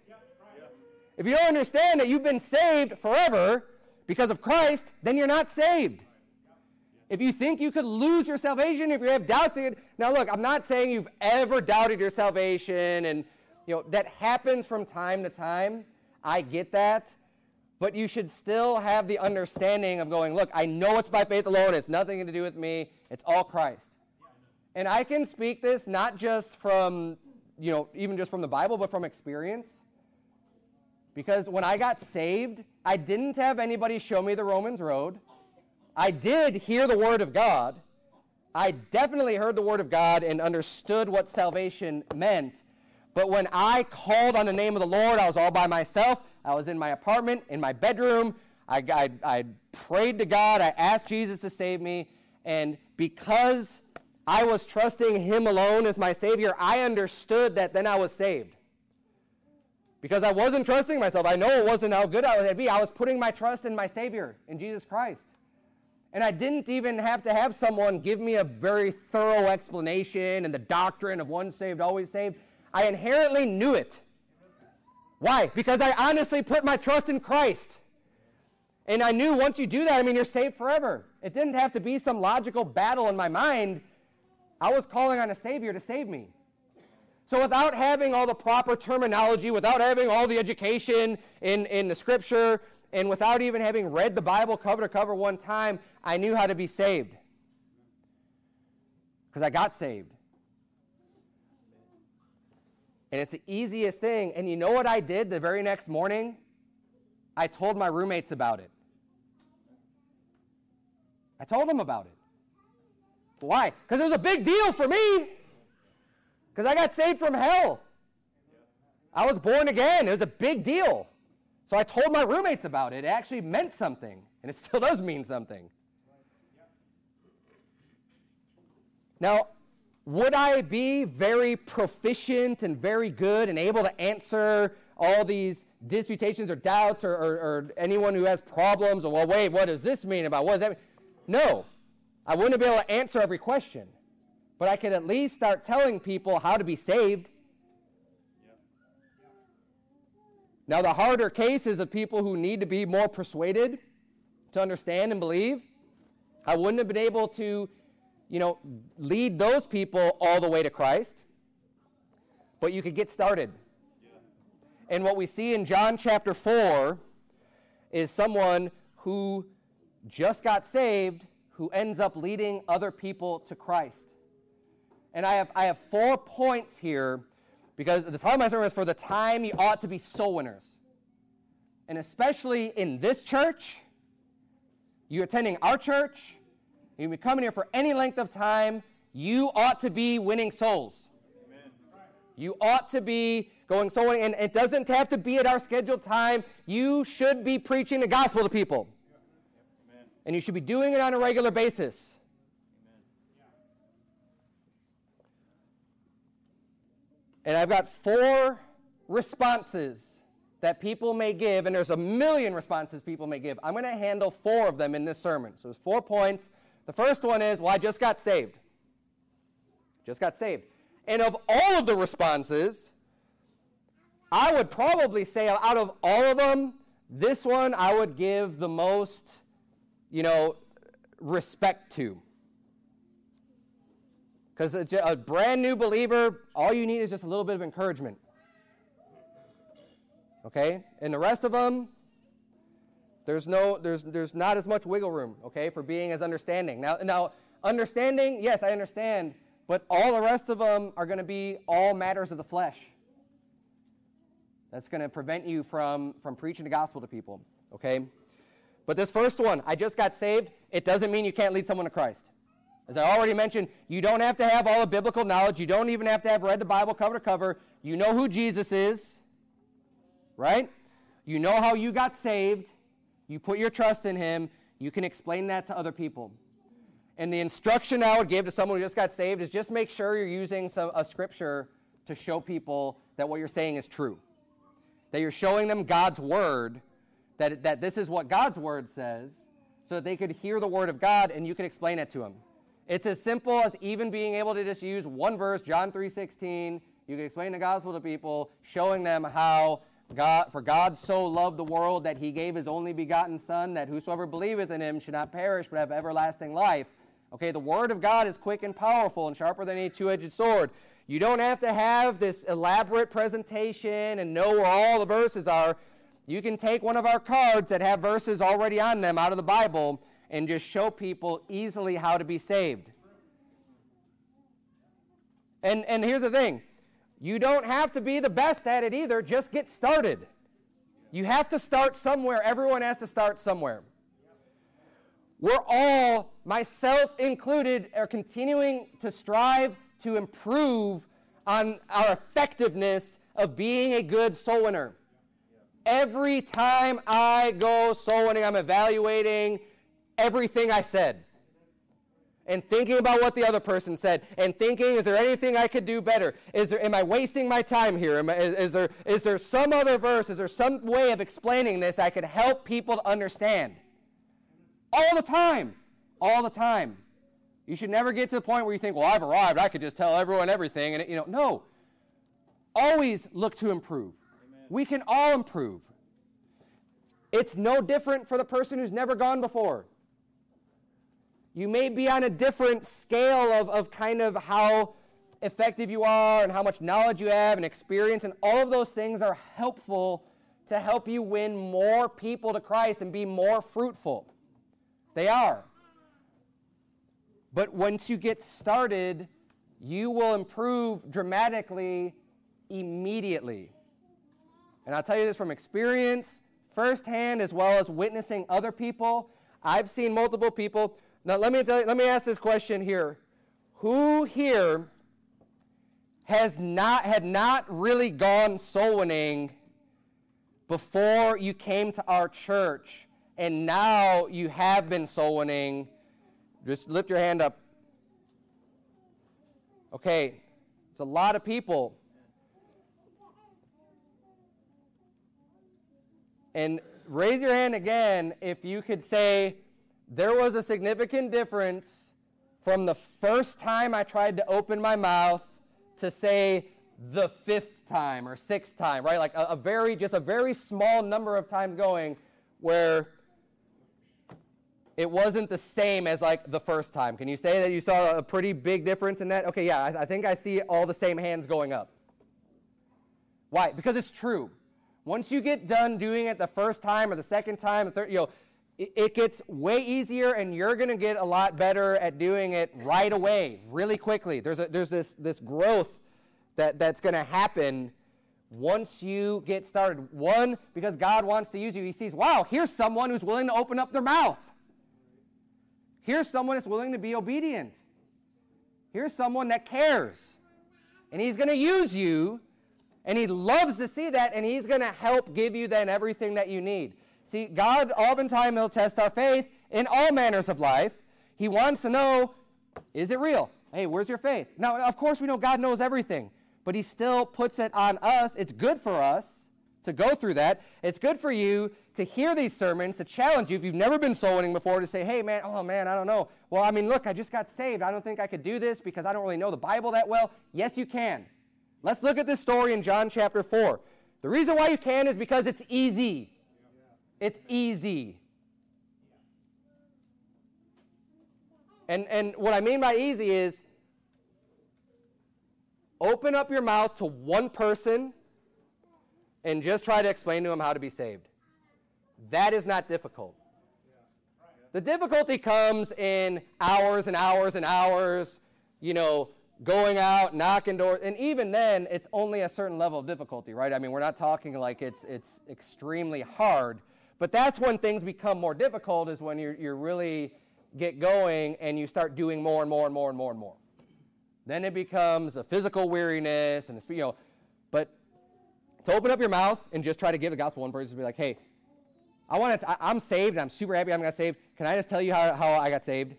Speaker 3: If you don't understand that you've been saved forever because of Christ, then you're not saved. If you think you could lose your salvation, if you have doubts, now look, I'm not saying you've ever doubted your salvation, and you know that happens from time to time. I get that, but you should still have the understanding of going, look, I know it's by faith alone. It's nothing to do with me. It's all Christ. And I can speak this not just from, you know, even just from the Bible, but from experience. Because when I got saved, I didn't have anybody show me the Romans road. I did hear the Word of God. I definitely heard the Word of God and understood what salvation meant. But when I called on the name of the Lord, I was all by myself. I was in my apartment, in my bedroom. I, I, I prayed to God. I asked Jesus to save me. And because I was trusting Him alone as my Savior, I understood that then I was saved. Because I wasn't trusting myself. I know it wasn't how good I would be. I was putting my trust in my Savior, in Jesus Christ. And I didn't even have to have someone give me a very thorough explanation and the doctrine of once saved, always saved. I inherently knew it. Why? Because I honestly put my trust in Christ. And I knew once you do that, I mean, you're saved forever. It didn't have to be some logical battle in my mind. I was calling on a Savior to save me. So without having all the proper terminology, without having all the education in, in the Scripture, and without even having read the Bible cover to cover one time, I knew how to be saved. Because I got saved. And it's the easiest thing. And you know what I did the very next morning? I told my roommates about it. I told them about it. Why? Because it was a big deal for me. Because I got saved from hell. I was born again. It was a big deal. So I told my roommates about it. It actually meant something. And it still does mean something. Now, would I be very proficient and very good and able to answer all these disputations or doubts or, or, or anyone who has problems? Or, well, wait, what does this mean about what does that mean? No. I wouldn't be able to answer every question. But I could at least start telling people how to be saved. Now, the harder cases of people who need to be more persuaded to understand and believe, I wouldn't have been able to, you know, lead those people all the way to Christ. But you could get started. Yeah. And what we see in John chapter four is someone who just got saved who ends up leading other people to Christ. And I have, I have four points here because the title of my sermon is for the time you ought to be soul winners. And especially in this church, you're attending our church, you've been coming here for any length of time, you ought to be winning souls. Amen. You ought to be going soul winning, and it doesn't have to be at our scheduled time. You should be preaching the gospel to people. Amen. And you should be doing it on a regular basis. And I've got four responses that people may give, and there's a million responses people may give. I'm going to handle four of them in this sermon. So there's four points. The first one is, well, I just got saved. Just got saved. And of all of the responses, I would probably say out of all of them, this one I would give the most, you know, respect to. Because a brand new believer, all you need is just a little bit of encouragement. Okay? And the rest of them, there's no, there's, there's not as much wiggle room, okay, for being as understanding. Now, now, understanding, yes, I understand, but all the rest of them are going to be all matters of the flesh. That's going to prevent you from, from preaching the gospel to people, okay? But this first one, I just got saved, it doesn't mean you can't lead someone to Christ. As I already mentioned, you don't have to have all the biblical knowledge. You don't even have to have read the Bible cover to cover. You know who Jesus is, right? You know how you got saved. You put your trust in him. You can explain that to other people. And the instruction I would give to someone who just got saved is just make sure you're using some, a scripture to show people that what you're saying is true. That you're showing them God's word, that, that this is what God's word says, so that they could hear the word of God and you can explain it to them. It's as simple as even being able to just use one verse, John three sixteen. You can explain the gospel to people, showing them how God, for God so loved the world that he gave his only begotten Son, that whosoever believeth in him should not perish but have everlasting life. Okay, the word of God is quick and powerful and sharper than any two-edged sword. You don't have to have this elaborate presentation and know where all the verses are. You can take one of our cards that have verses already on them out of the Bible and just show people easily how to be saved. And, and here's the thing. You don't have to be the best at it either. Just get started. You have to start somewhere. Everyone has to start somewhere. We're all, myself included, are continuing to strive to improve on our effectiveness of being a good soul winner. Every time I go soul winning, I'm evaluating everything I said. And thinking about what the other person said, and thinking, is there anything I could do better? Is there, am I wasting my time here? Am I, is, is there, is there some other verse? Is there some way of explaining this I could help people to understand? All the time, all the time. You should never get to the point where you think, well, I've arrived. I could just tell everyone everything, and it, you know, no. Always look to improve. Amen. We can all improve. It's no different for the person who's never gone before. You may be on a different scale of, of kind of how effective you are and how much knowledge you have and experience, and all of those things are helpful to help you win more people to Christ and be more fruitful. They are. But once you get started, you will improve dramatically immediately. And I'll tell you this from experience, firsthand, as well as witnessing other people. I've seen multiple people. Now, let me tell you, let me ask this question here. Who here has not had not really gone soul winning before you came to our church, and now you have been soul winning? Just lift your hand up. Okay, it's a lot of people. And raise your hand again if you could say there was a significant difference from the first time I tried to open my mouth to say the fifth time or sixth time, right? Like a, a very, just a very small number of times going where it wasn't the same as like the first time. Can you say that you saw a pretty big difference in that? Okay, yeah, I, I think I see all the same hands going up. Why? Because it's true. Once you get done doing it the first time or the second time, the third, you know, it, it gets way easier, and you're going to get a lot better at doing it right away, really quickly. There's a, there's this this growth that that's going to happen once you get started. One, because God wants to use you. He sees, wow, here's someone who's willing to open up their mouth. Here's someone that's willing to be obedient. Here's someone that cares. And He's going to use you. And He loves to see that, and He's going to help give you then everything that you need. See, God, oftentimes, He'll test our faith in all manners of life. He wants to know, is it real? Hey, where's your faith? Now, of course, we know God knows everything, but He still puts it on us. It's good for us to go through that. It's good for you to hear these sermons, to challenge you. If you've never been soul winning before, to say, hey, man, oh, man, I don't know. Well, I mean, look, I just got saved. I don't think I could do this because I don't really know the Bible that well. Yes, you can. Let's look at this story in John chapter four. The reason why you can is because it's easy. It's easy. And, and what I mean by easy is open up your mouth to one person and just try to explain to them how to be saved. That is not difficult. The difficulty comes in hours and hours and hours, you know, going out, knocking doors, and even then, it's only a certain level of difficulty, right? I mean, we're not talking like it's it's extremely hard, but that's when things become more difficult, is when you you really get going and you start doing more and more and more and more and more. Then it becomes a physical weariness, and it's, you know, but to open up your mouth and just try to give the gospel one person, to be like, hey, I want to, I'm saved, and I'm super happy I got saved. Can I just tell you how, how I got saved?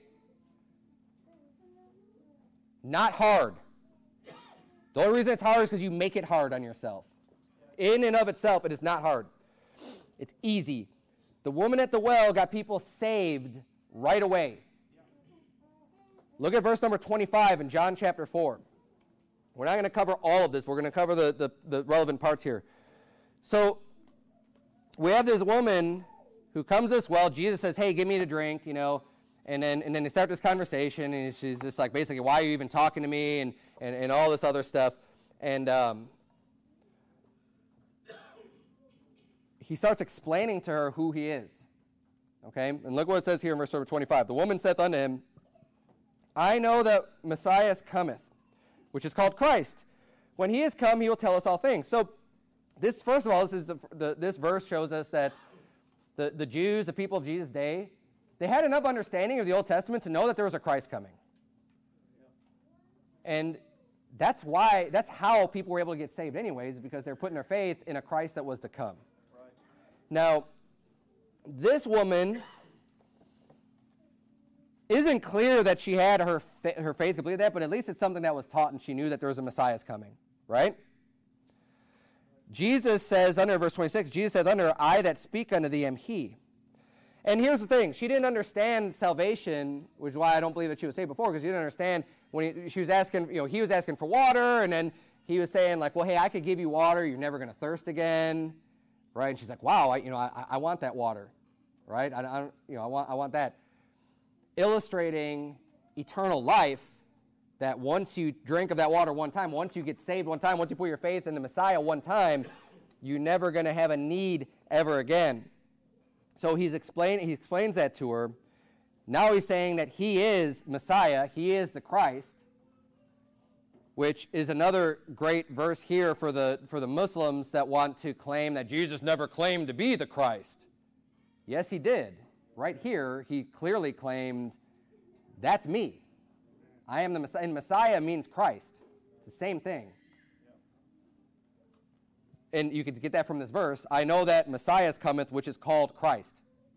Speaker 3: Not hard. The only reason it's hard is because you make it hard on yourself. In and of itself, it is not hard. It's easy. The woman at the well got people saved right away. Look at verse number twenty-five in John chapter four. We're not going to cover all of this. We're going to cover the, the, the relevant parts here. So we have this woman who comes to this well. Jesus says, hey, give me a drink, you know. And then and then they start this conversation, and she's just like, basically, why are you even talking to me, and, and, and all this other stuff. And um, he starts explaining to her who he is. Okay? And look what it says here in verse number twenty-five. The woman saith unto him, I know that Messiah cometh, which is called Christ. When he is come, he will tell us all things. So this, first of all, this, is the, the, this verse shows us that the, the Jews, the people of Jesus' day, they had enough understanding of the Old Testament to know that there was a Christ coming. And that's why, that's how people were able to get saved anyways, because they're putting their faith in a Christ that was to come. Right. Now, this woman isn't clear that she had her, fa- her faith completed that, but at least it's something that was taught, and she knew that there was a Messiah coming, right? Jesus says, under verse twenty-six, Jesus said unto her, I that speak unto thee am he. And here's the thing. She didn't understand salvation, which is why I don't believe that she was saved before, because she didn't understand when he, she was asking, you know, he was asking for water, and then he was saying, like, well, hey, I could give you water. You're never going to thirst again, right? And she's like, wow, I, you know, I, I want that water, right? I, I, you know, I want, I want that. Illustrating eternal life, that once you drink of that water one time, once you get saved one time, once you put your faith in the Messiah one time, you're never going to have a need ever again. So he's explain, he explains that to her. Now he's saying that he is Messiah. He is the Christ. which is another great verse here for the, for the Muslims that want to claim that Jesus never claimed to be the Christ. Yes, he did. Right here, he clearly claimed, that's me. I am the Messiah. And Messiah means Christ. It's the same thing. And you could get that from this verse. I know that Messiah cometh, which is called Christ.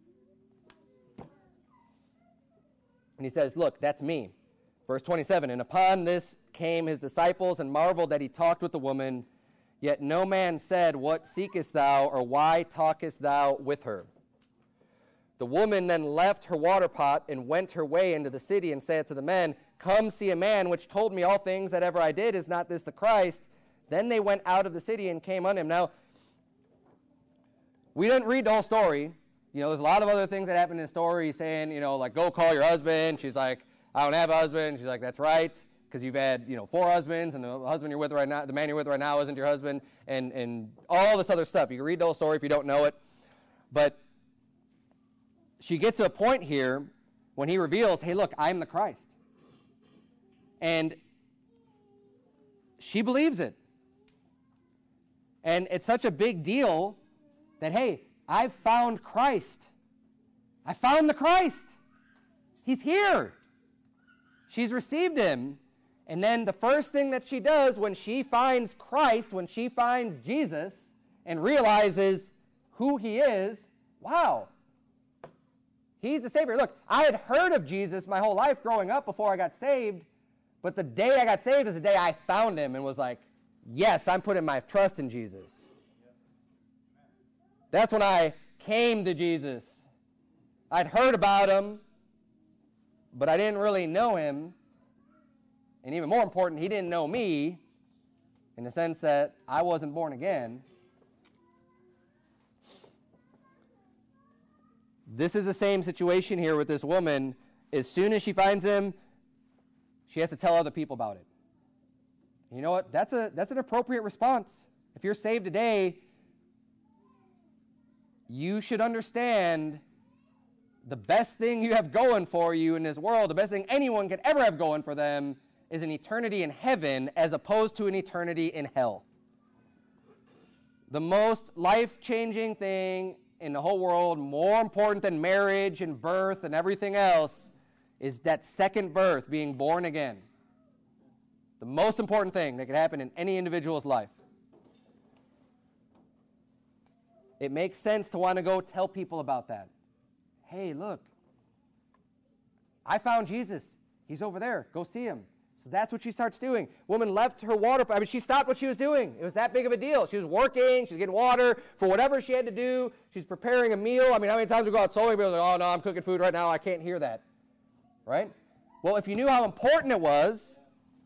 Speaker 3: And he says, look, that's me. Verse twenty-seven, and upon this came his disciples and marveled that he talked with the woman. Yet no man said, what seekest thou, or why talkest thou with her? The woman then left her water pot and went her way into the city and said to the men, come see a man which told me all things that ever I did. Is not this the Christ? Then they went out of the city and came on him. Now, we didn't read the whole story. You know, there's a lot of other things that happen in the story. He's saying, you know, like, go call your husband. She's like, I don't have a husband. She's like, that's right, because you've had, you know, four husbands, and the husband you're with right now, the man you're with right now isn't your husband, and, and all this other stuff. You can read the whole story if you don't know it. But she gets to a point here when he reveals, hey, look, I'm the Christ. And she believes it. And it's such a big deal that, hey, I've found Christ. I found the Christ. He's here. She's received him. And then the first thing that she does when she finds Christ, when she finds Jesus and realizes who he is, wow, he's the Savior. Look, I had heard of Jesus my whole life growing up before I got saved, but the day I got saved is the day I found him and was like, yes, I'm putting my trust in Jesus. That's when I came to Jesus. I'd heard about him, but I didn't really know him. And even more important, he didn't know me in the sense that I wasn't born again. This is the same situation here with this woman. As soon as she finds him, she has to tell other people about it. You know what? That's a that's an appropriate response. If you're saved today, you should understand the best thing you have going for you in this world, the best thing anyone could ever have going for them, is an eternity in heaven as opposed to an eternity in hell. The most life-changing thing in the whole world, more important than marriage and birth and everything else, is that second birth, being born again. The most important thing that could happen in any individual's life. It makes sense to want to go tell people about that. Hey, look, I found Jesus. He's over there. Go see him. So that's what she starts doing. Woman left her water. I mean, she stopped what she was doing. It was that big of a deal. She was working. She was getting water for whatever she had to do. She's preparing a meal. I mean, how many times we go out sewing? People are like, oh, no, I'm cooking food right now. I can't hear that. Right? Well, if you knew how important it was,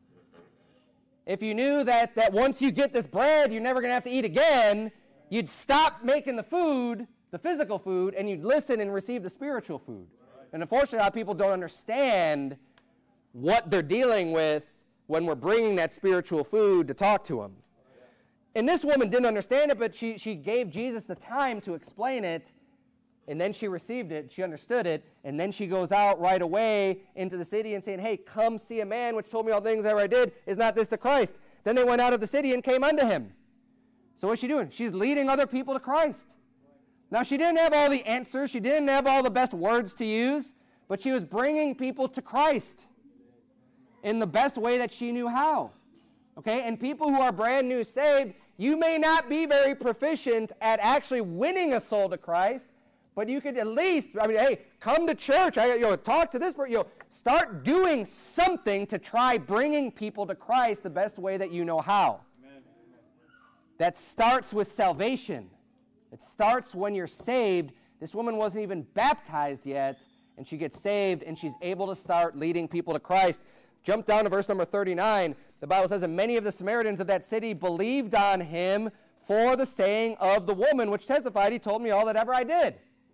Speaker 3: if you knew that, that once you get this bread, you're never going to have to eat again, you'd stop making the food, the physical food, and you'd listen and receive the spiritual food. And unfortunately, a lot of people don't understand what they're dealing with when we're bringing that spiritual food to talk to them. And this woman didn't understand it, but she, she gave Jesus the time to explain it, and then she received it, she understood it, and then she goes out right away into the city and saying, hey, come see a man which told me all things that I did. Is not this the Christ? Then they went out of the city and came unto him. So what's she doing? She's leading other people to Christ. Now, she didn't have all the answers. She didn't have all the best words to use, but she was bringing people to Christ in the best way that she knew how. Okay? And people who are brand new saved, you may not be very proficient at actually winning a soul to Christ, but you could at least, I mean, hey, come to church. I, you know, talk to this person. You know, start doing something to try bringing people to Christ the best way that you know how. Amen. That starts with salvation. It starts when you're saved. This woman wasn't even baptized yet, and she gets saved, and she's able to start leading people to Christ. Jump down to verse number thirty-nine. The Bible says, and many of the Samaritans of that city believed on him for the saying of the woman, which testified, he told me all that ever I did.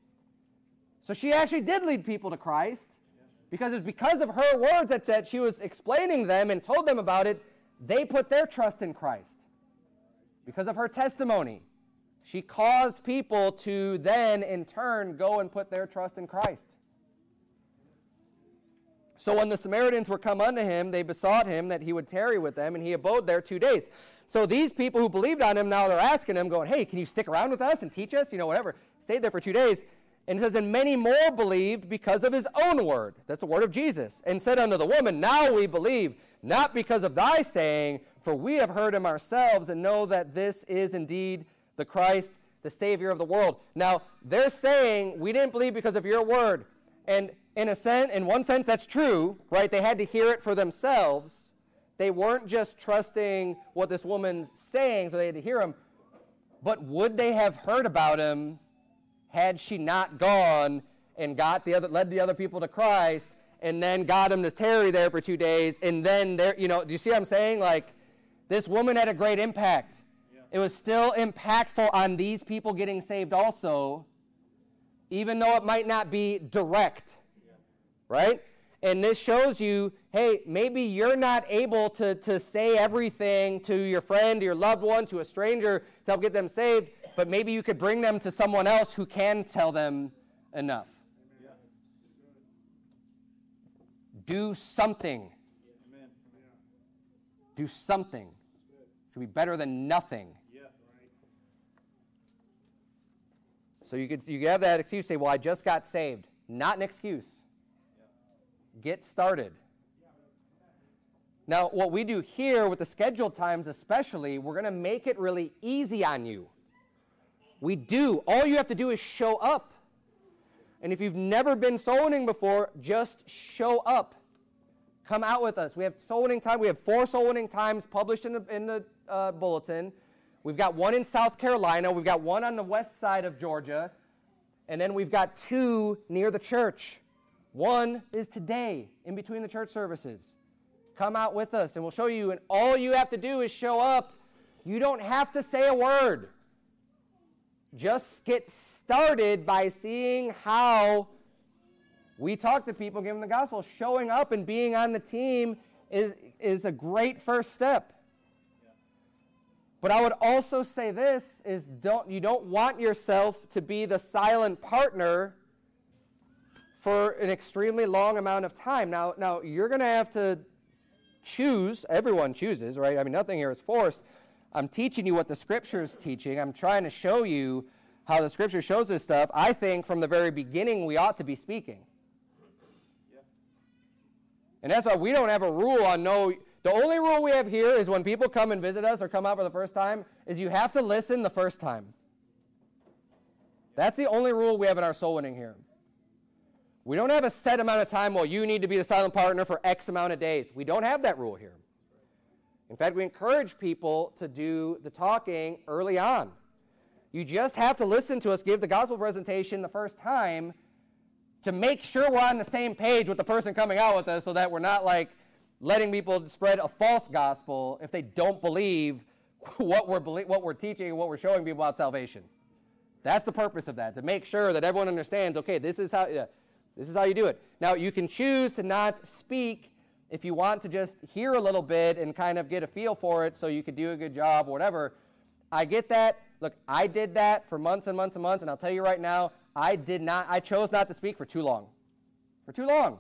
Speaker 3: So she actually did lead people to Christ, because it was because of her words that, that she was explaining them and told them about it, they put their trust in Christ. Because of her testimony, she caused people to then, in turn, go and put their trust in Christ. So when the Samaritans were come unto him, they besought him that he would tarry with them, and he abode there two days. So these people who believed on him, now they're asking him, going, hey, can you stick around with us and teach us? You know, whatever. Stayed there for two days. And it says, and many more believed because of his own word. That's the word of Jesus. And said unto the woman, now we believe, not because of thy saying, for we have heard him ourselves, and know that this is indeed the Christ, the Savior of the world. Now, they're saying, we didn't believe because of your word. And in a sense, in one sense, that's true, right? They had to hear it for themselves. They weren't just trusting what this woman's saying, so they had to hear him. But would they have heard about him had she not gone and got the other, led the other people to Christ, and then got him to tarry there for two days, and then there, you know, do you see what I'm saying? Like, this woman had a great impact. Yeah. It was still impactful on these people getting saved also, even though it might not be direct, yeah. right? And this shows you, hey, maybe you're not able to, to say everything to your friend, to your loved one, to a stranger to help get them saved, but maybe you could bring them to someone else who can tell them enough. Yeah. Do something. Amen. Do something. It's going to be better than nothing. Yeah. So you could you have that excuse, say, well, I just got saved. Not an excuse. Get started. Now, what we do here with the scheduled times especially, we're going to make it really easy on you. We do. All you have to do is show up. And if you've never been soul winning before, just show up. Come out with us. We have soul winning time. We have four soul winning times published in the, in the uh, bulletin. We've got one in South Carolina. We've got one on the west side of Georgia. And then we've got two near the church. One is today, in between the church services. Come out with us, and we'll show you. And all you have to do is show up. You don't have to say a word. Just get started by seeing how we talk to people, give them the gospel. Showing up and being on the team is, is a great first step. Yeah. But I would also say this, is don't you don't want yourself to be the silent partner for an extremely long amount of time. Now, now you're going to have to choose. Everyone chooses, right? I mean, nothing here is forced. I'm teaching you what the Scripture is teaching. I'm trying to show you how the Scripture shows this stuff. I think from the very beginning we ought to be speaking. Yeah. And that's why we don't have a rule on no. The only rule we have here is when people come and visit us or come out for the first time is you have to listen the first time. That's the only rule we have in our soul winning here. We don't have a set amount of time, well, you need to be the silent partner for X amount of days. We don't have that rule here. In fact, we encourage people to do the talking early on. You just have to listen to us give the gospel presentation the first time to make sure we're on the same page with the person coming out with us so that we're not like letting people spread a false gospel if they don't believe what we're, belie- what we're teaching and what we're showing people about salvation. That's the purpose of that, to make sure that everyone understands, okay, this is how... Yeah, This is how you do it. Now, you can choose to not speak if you want to just hear a little bit and kind of get a feel for it so you could do a good job or whatever. I get that. Look, I did that for months and months and months, and I'll tell you right now, I did not, I chose not to speak for too long. For too long.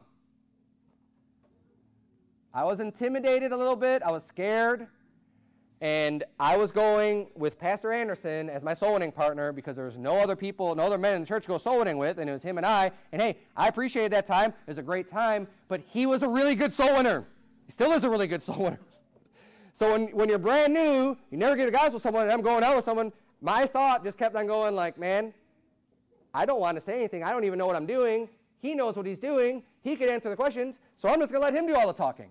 Speaker 3: I was intimidated a little bit. I was scared. And I was going with Pastor Anderson as my soul winning partner because there was no other people, no other men in the church to go soul winning with, and it was him and I. And hey, I appreciated that time. It was a great time, but he was a really good soul winner. He still is a really good soul winner. So when, when you're brand new, you never get a gospel with someone, and I'm going out with someone, my thought just kept on going like, man, I don't want to say anything. I don't even know what I'm doing. He knows what he's doing. He can answer the questions, so I'm just going to let him do all the talking.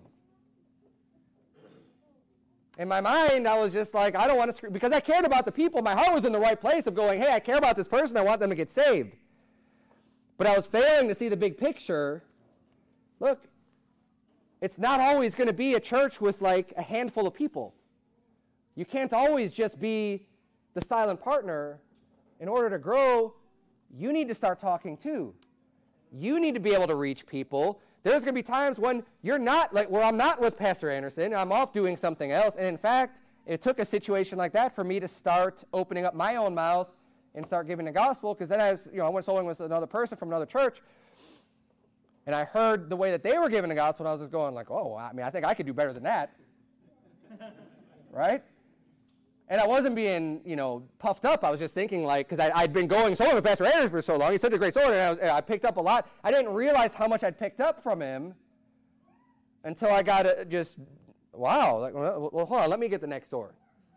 Speaker 3: In my mind, I was just like, I don't want to scream, because I cared about the people. My heart was in the right place of going, hey, I care about this person. I want them to get saved. But I was failing to see the big picture. Look, it's not always going to be a church with like a handful of people. You can't always just be the silent partner. In order to grow, you need to start talking too. You need to be able to reach people. There's going to be times when you're not, like where I'm not with Pastor Anderson, I'm off doing something else. And in fact, it took a situation like that for me to start opening up my own mouth and start giving the gospel, because then I was, you know, I went soul winning with another person from another church. And I heard the way that they were giving the gospel, and I was just going like, oh, I mean, I think I could do better than that. Right? And I wasn't being, you know, puffed up. I was just thinking like, because I'd been going solo with Pastor Anders for so long. He's such a great solo, and I, was, I picked up a lot. I didn't realize how much I'd picked up from him until I got to just, wow. Like, well, well, hold on, let me get the next door.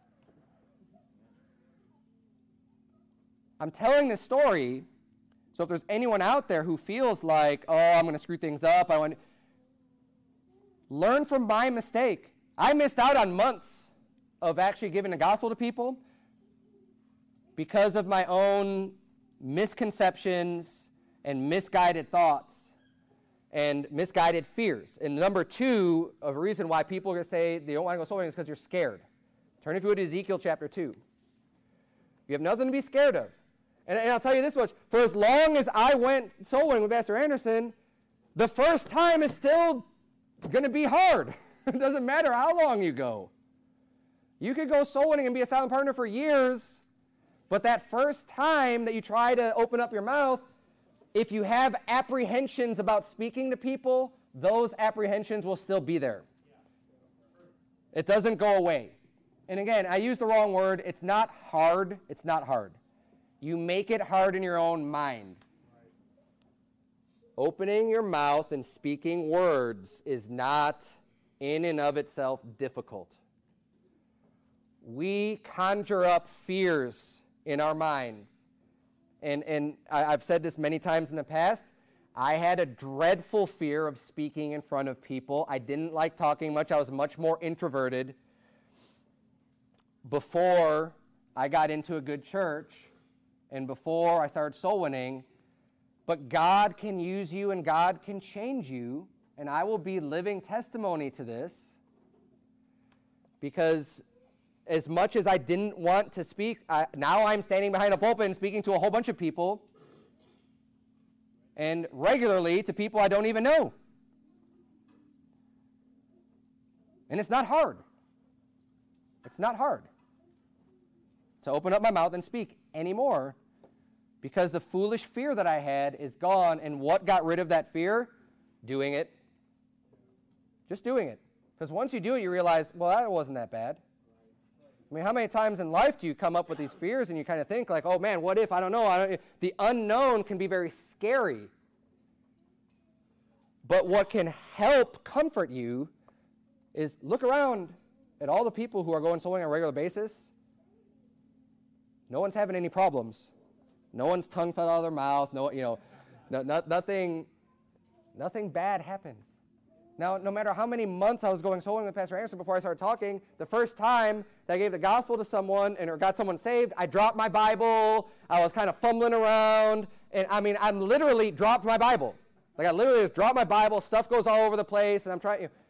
Speaker 3: I'm telling this story, so if there's anyone out there who feels like, oh, I'm going to screw things up, I want to learn from my mistake. I missed out on months of actually giving the gospel to people because of my own misconceptions and misguided thoughts and misguided fears. And number two, of a reason why people are going to say they don't want to go soul winning is because you're scared. Turn, if you would, to Ezekiel chapter two. You have nothing to be scared of. And, and I'll tell you this much. For as long as I went soul winning with Pastor Anderson, the first time is still going to be hard. It doesn't matter how long you go. You could go soul winning and be a silent partner for years, but that first time that you try to open up your mouth, if you have apprehensions about speaking to people, those apprehensions will still be there. It doesn't go away. And again, I use the wrong word. It's not hard. It's not hard. You make it hard in your own mind. Opening your mouth and speaking words is not in and of itself difficult. We conjure up fears in our minds. And, and I, I've said this many times in the past. I had a dreadful fear of speaking in front of people. I didn't like talking much. I was much more introverted before I got into a good church and before I started soul winning. But God can use you and God can change you. And I will be living testimony to this because as much as I didn't want to speak, I, now I'm standing behind a pulpit and speaking to a whole bunch of people, and regularly to people I don't even know. And it's not hard. It's not hard to open up my mouth and speak anymore because the foolish fear that I had is gone, and what got rid of that fear? Doing it. Just doing it. Because once you do it, you realize, well, that wasn't that bad. I mean, how many times in life do you come up with these fears and you kind of think like, oh man, what if, I don't know. I don't, the unknown can be very scary. But what can help comfort you is look around at all the people who are going soul winning on a regular basis. No one's having any problems. No one's tongue fell out of their mouth. No, you know, no, no, nothing, nothing bad happens. Now, no matter how many months I was going soul winning with Pastor Anderson before I started talking, the first time that I gave the gospel to someone and or got someone saved, I dropped my Bible. I was kind of fumbling around. And I mean, I literally dropped my Bible. Like I literally just dropped my Bible. Stuff goes all over the place. And I'm trying. You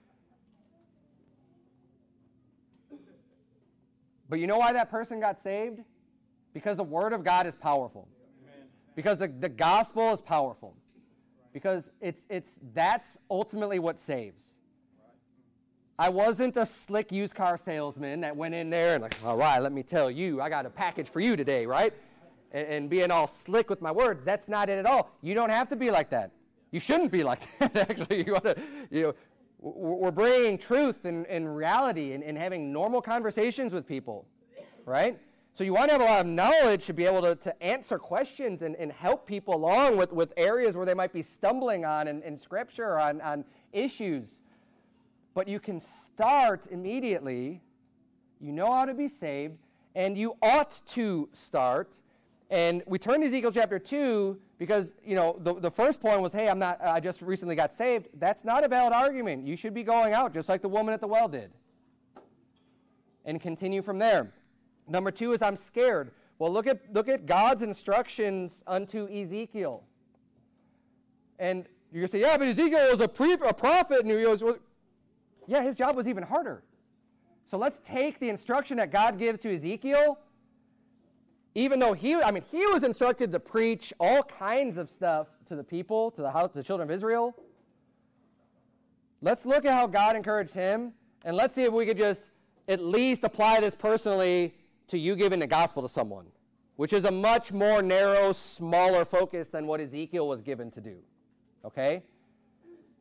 Speaker 3: know. But you know why that person got saved? Because the Word of God is powerful. Amen. Because the, the gospel is powerful. Because it's it's that's ultimately what saves. I wasn't a slick used car salesman that went in there and like, all right, let me tell you, I got a package for you today, right? And, and being all slick with my words, that's not it at all. You don't have to be like that. You shouldn't be like that, actually. You, wanna, you know, we're bringing truth and, and reality and, and having normal conversations with people, right? So you want to have a lot of knowledge to be able to, to answer questions and, and help people along with, with areas where they might be stumbling on in, in Scripture, on, on issues. But you can start immediately. You know how to be saved, and you ought to start. And we turn to Ezekiel chapter two because, you know, the, the first point was, hey, I'm not, I just recently got saved. That's not a valid argument. You should be going out just like the woman at the well did. And continue from there. Number two is I'm scared. Well, look at look at God's instructions unto Ezekiel. And you're going to say, yeah, but Ezekiel was a, pre- a prophet. And he was, well, yeah, his job was even harder. So let's take the instruction that God gives to Ezekiel, even though he, I mean, he was instructed to preach all kinds of stuff to the people, to the house, to the children of Israel. Let's look at how God encouraged him, and let's see if we could just at least apply this personally to you giving the gospel to someone, which is a much more narrow, smaller focus than what Ezekiel was given to do, okay?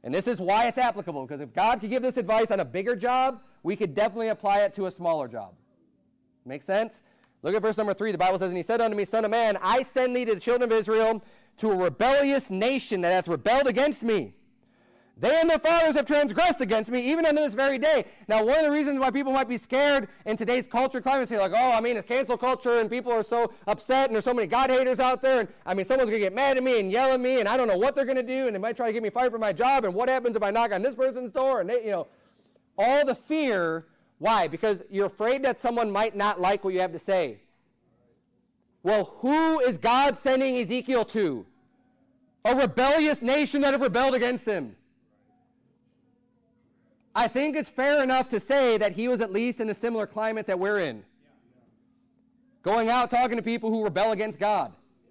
Speaker 3: And this is why it's applicable, because if God could give this advice on a bigger job, we could definitely apply it to a smaller job. Make sense? Look at verse number three. The Bible says, and he said unto me, Son of man, I send thee to the children of Israel, to a rebellious nation that hath rebelled against me. They and their fathers have transgressed against me, even unto this very day. Now, one of the reasons why people might be scared in today's culture climate is like, oh, I mean, it's cancel culture, and people are so upset, and there's so many God haters out there, and I mean, someone's going to get mad at me and yell at me, and I don't know what they're going to do, and they might try to get me fired from my job, and what happens if I knock on this person's door, and they, you know, all the fear. Why? Because you're afraid that someone might not like what you have to say. Well, who is God sending Ezekiel to? A rebellious nation that have rebelled against him. I think it's fair enough to say that he was at least in a similar climate that we're in. Going out talking to people who rebel against God.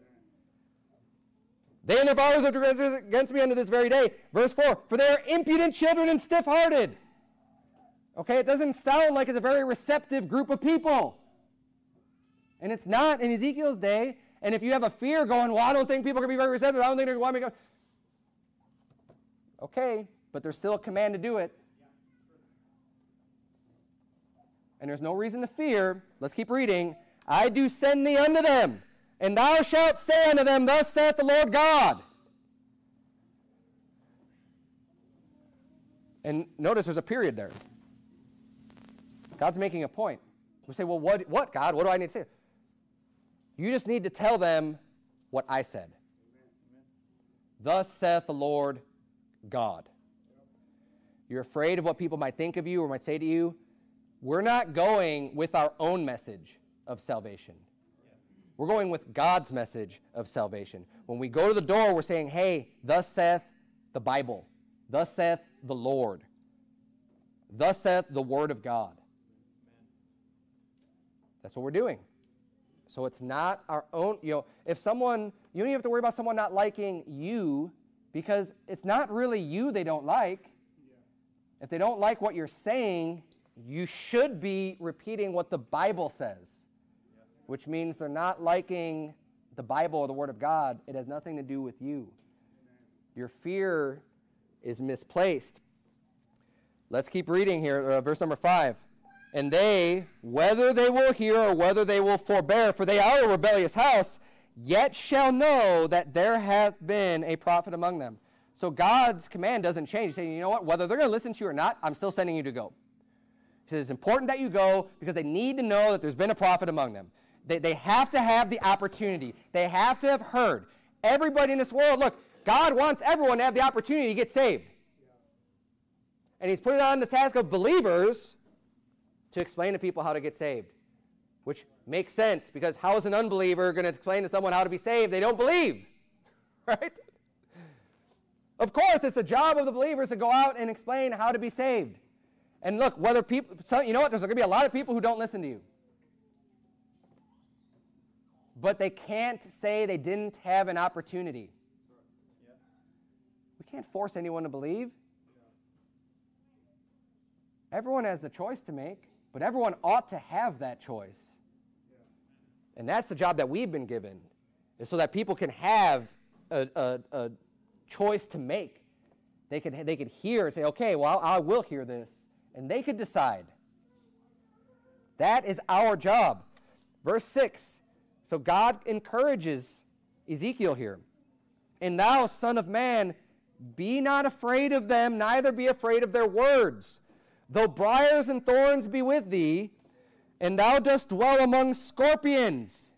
Speaker 3: They and their fathers have transgressed against me unto this very day. Verse four, for they are impudent children and stiff-hearted. Okay, it doesn't sound like it's a very receptive group of people. And it's not in Ezekiel's day. And if you have a fear going, well, I don't think people are going to be very receptive. I don't think they're going to want me to go. Okay, but there's still a command to do it. And there's no reason to fear. Let's keep reading. I do send thee unto them, and thou shalt say unto them, thus saith the Lord God. And notice there's a period there. God's making a point. We say, well, what, what, God? What do I need to say? You just need to tell them what I said. Amen. Thus saith the Lord God. You're afraid of what people might think of you or might say to you. We're not going with our own message of salvation. We're going with God's message of salvation. When we go to the door, we're saying, hey, thus saith the Bible. Thus saith the Lord. Thus saith the Word of God. That's what we're doing. So it's not our own, you know, if someone, you don't even have to worry about someone not liking you, because it's not really you they don't like. Yeah. If they don't like what you're saying, you should be repeating what the Bible says, yeah. Which means they're not liking the Bible or the Word of God. It has nothing to do with you. Amen. Your fear is misplaced. Let's keep reading here, uh, verse number five. And they, whether they will hear or whether they will forbear, for they are a rebellious house, yet shall know that there hath been a prophet among them. So God's command doesn't change. He's saying, you know what, whether they're going to listen to you or not, I'm still sending you to go. He says it's important that you go because they need to know that there's been a prophet among them. They, they have to have the opportunity. They have to have heard. Everybody in this world, look, God wants everyone to have the opportunity to get saved. And he's put it on the task of believers to explain to people how to get saved, which makes sense, because how is an unbeliever going to explain to someone how to be saved? They don't believe, right? Of course, it's the job of the believers to go out and explain how to be saved. And look, whether people, so, you know what, there's going to be a lot of people who don't listen to you. But they can't say they didn't have an opportunity. We can't force anyone to believe. Everyone has the choice to make. But everyone ought to have that choice. Yeah. And that's the job that we've been given, is so that people can have a, a, a choice to make. They could, they could hear and say, okay, well, I will hear this. And they could decide. That is our job. Verse six. So God encourages Ezekiel here. And thou, son of man, be not afraid of them, neither be afraid of their words. Though briars and thorns be with thee, and thou dost dwell among scorpions.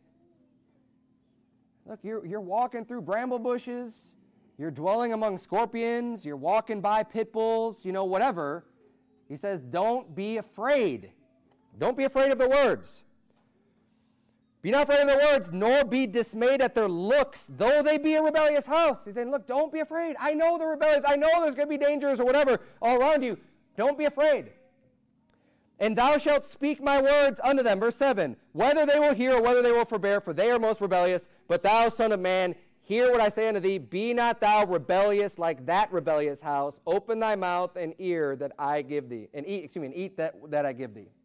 Speaker 3: Look, you're, you're walking through bramble bushes, you're dwelling among scorpions, you're walking by pit bulls, you know, whatever. He says, don't be afraid. Don't be afraid of their words. Be not afraid of their words, nor be dismayed at their looks, though they be a rebellious house. He's saying, look, don't be afraid. I know they're rebellious. I know there's going to be dangers or whatever all around you. Don't be afraid. And thou shalt speak my words unto them. Verse seven. Whether they will hear or whether they will forbear, for they are most rebellious. But thou, son of man, hear what I say unto thee. Be not thou rebellious like that rebellious house. Open thy mouth and ear that I give thee. And eat, excuse me, and eat that, that I give thee.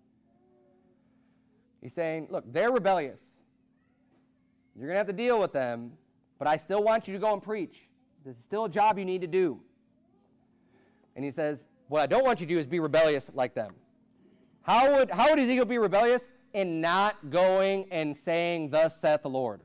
Speaker 3: He's saying, look, they're rebellious. You're going to have to deal with them, but I still want you to go and preach. This is still a job you need to do. And he says, what I don't want you to do is be rebellious like them. How would, how would Ezekiel be rebellious? In not going and saying, thus saith the Lord.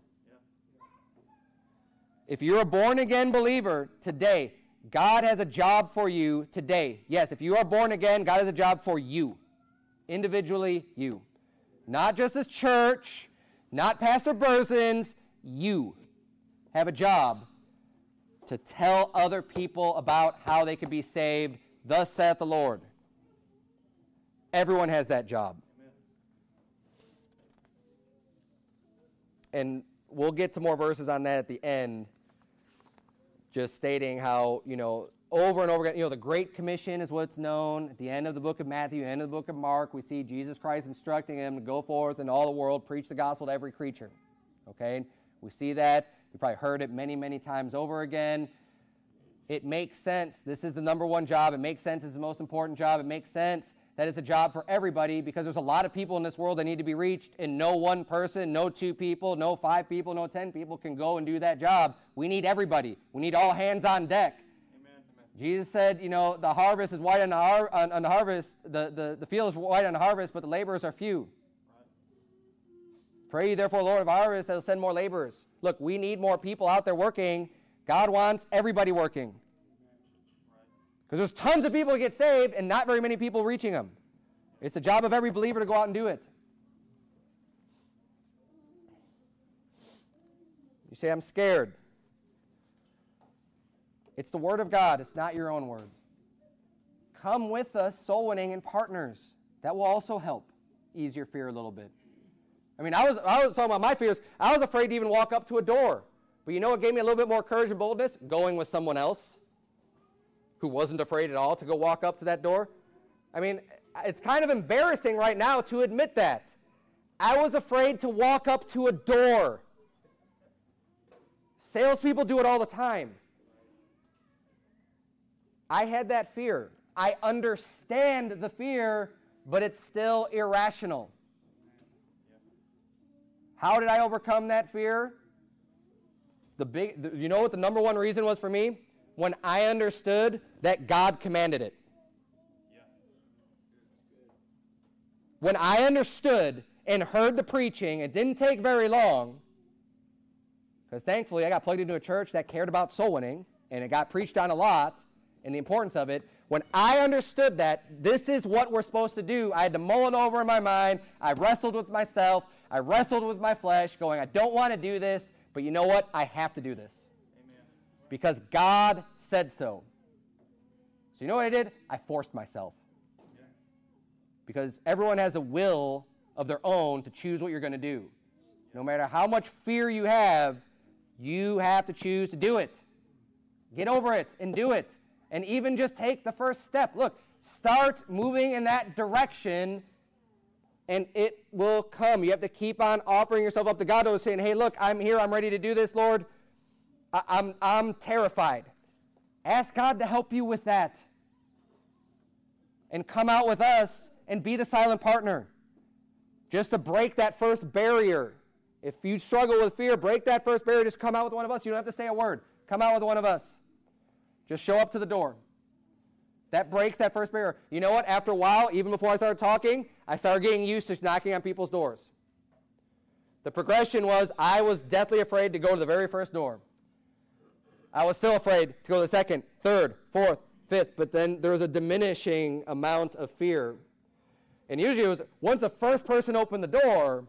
Speaker 3: If you're a born-again believer today, God has a job for you today. Yes, if you are born again, God has a job for you. Individually, you. Not just this church, not Pastor Bersons, you have a job to tell other people about how they can be saved. Thus saith the Lord. Everyone has that job. And we'll get to more verses on that at the end, just stating how, you know, over and over again, you know, the Great Commission is what's known. At the end of the book of Matthew, end of the book of Mark, we see Jesus Christ instructing him to go forth in all the world, preach the gospel to every creature. Okay? We see that. You probably heard it many, many times over again. It makes sense. This is the number one job. It makes sense. It's the most important job. It makes sense that it's a job for everybody because there's a lot of people in this world that need to be reached, and no one person, no two people, no five people, no ten people can go and do that job. We need everybody. We need all hands on deck. Amen. Jesus said, you know, the harvest is white on the, har- on, on the harvest, the, the, the field is white on the harvest, but the laborers are few. Right. Pray ye therefore, Lord of harvest, that will send more laborers. Look, we need more people out there working. God wants everybody working. Because there's tons of people who get saved and not very many people reaching them. It's the job of every believer to go out and do it. You say, I'm scared. It's the Word of God. It's not your own word. Come with us, soul winning and partners. That will also help ease your fear a little bit. I mean, I was, I was talking about my fears. I was afraid to even walk up to a door. But you know what gave me a little bit more courage and boldness? Going with someone else who wasn't afraid at all to go walk up to that door. I mean, it's kind of embarrassing right now to admit that. I was afraid to walk up to a door. Salespeople do it all the time. I had that fear. I understand the fear, but it's still irrational. How did I overcome that fear? The big, the, you know what the number one reason was for me? When I understood that God commanded it. Yeah. When I understood and heard the preaching, it didn't take very long, because thankfully I got plugged into a church that cared about soul winning, and it got preached on a lot, and the importance of it. When I understood that this is what we're supposed to do, I had to mull it over in my mind. I wrestled with myself. I wrestled with my flesh, going, I don't want to do this, but you know what? I have to do this. Because God said so. So you know what I did? I forced myself. Yeah. Because everyone has a will of their own to choose what you're going to do. No matter how much fear you have, you have to choose to do it. Get over it and do it. And even just take the first step. Look, start moving in that direction and it will come. You have to keep on offering yourself up to God, saying, hey, look, I'm here. I'm ready to do this, Lord. I'm, I'm terrified. Ask God to help you with that. And come out with us and be the silent partner. Just to break that first barrier. If you struggle with fear, break that first barrier. Just come out with one of us. You don't have to say a word. Come out with one of us. Just show up to the door. That breaks that first barrier. You know what? After a while, even before I started talking, I started getting used to knocking on people's doors. The progression was I was deathly afraid to go to the very first door. I was still afraid to go to the second, third, fourth, fifth, but then there was a diminishing amount of fear. And usually it was once the first person opened the door,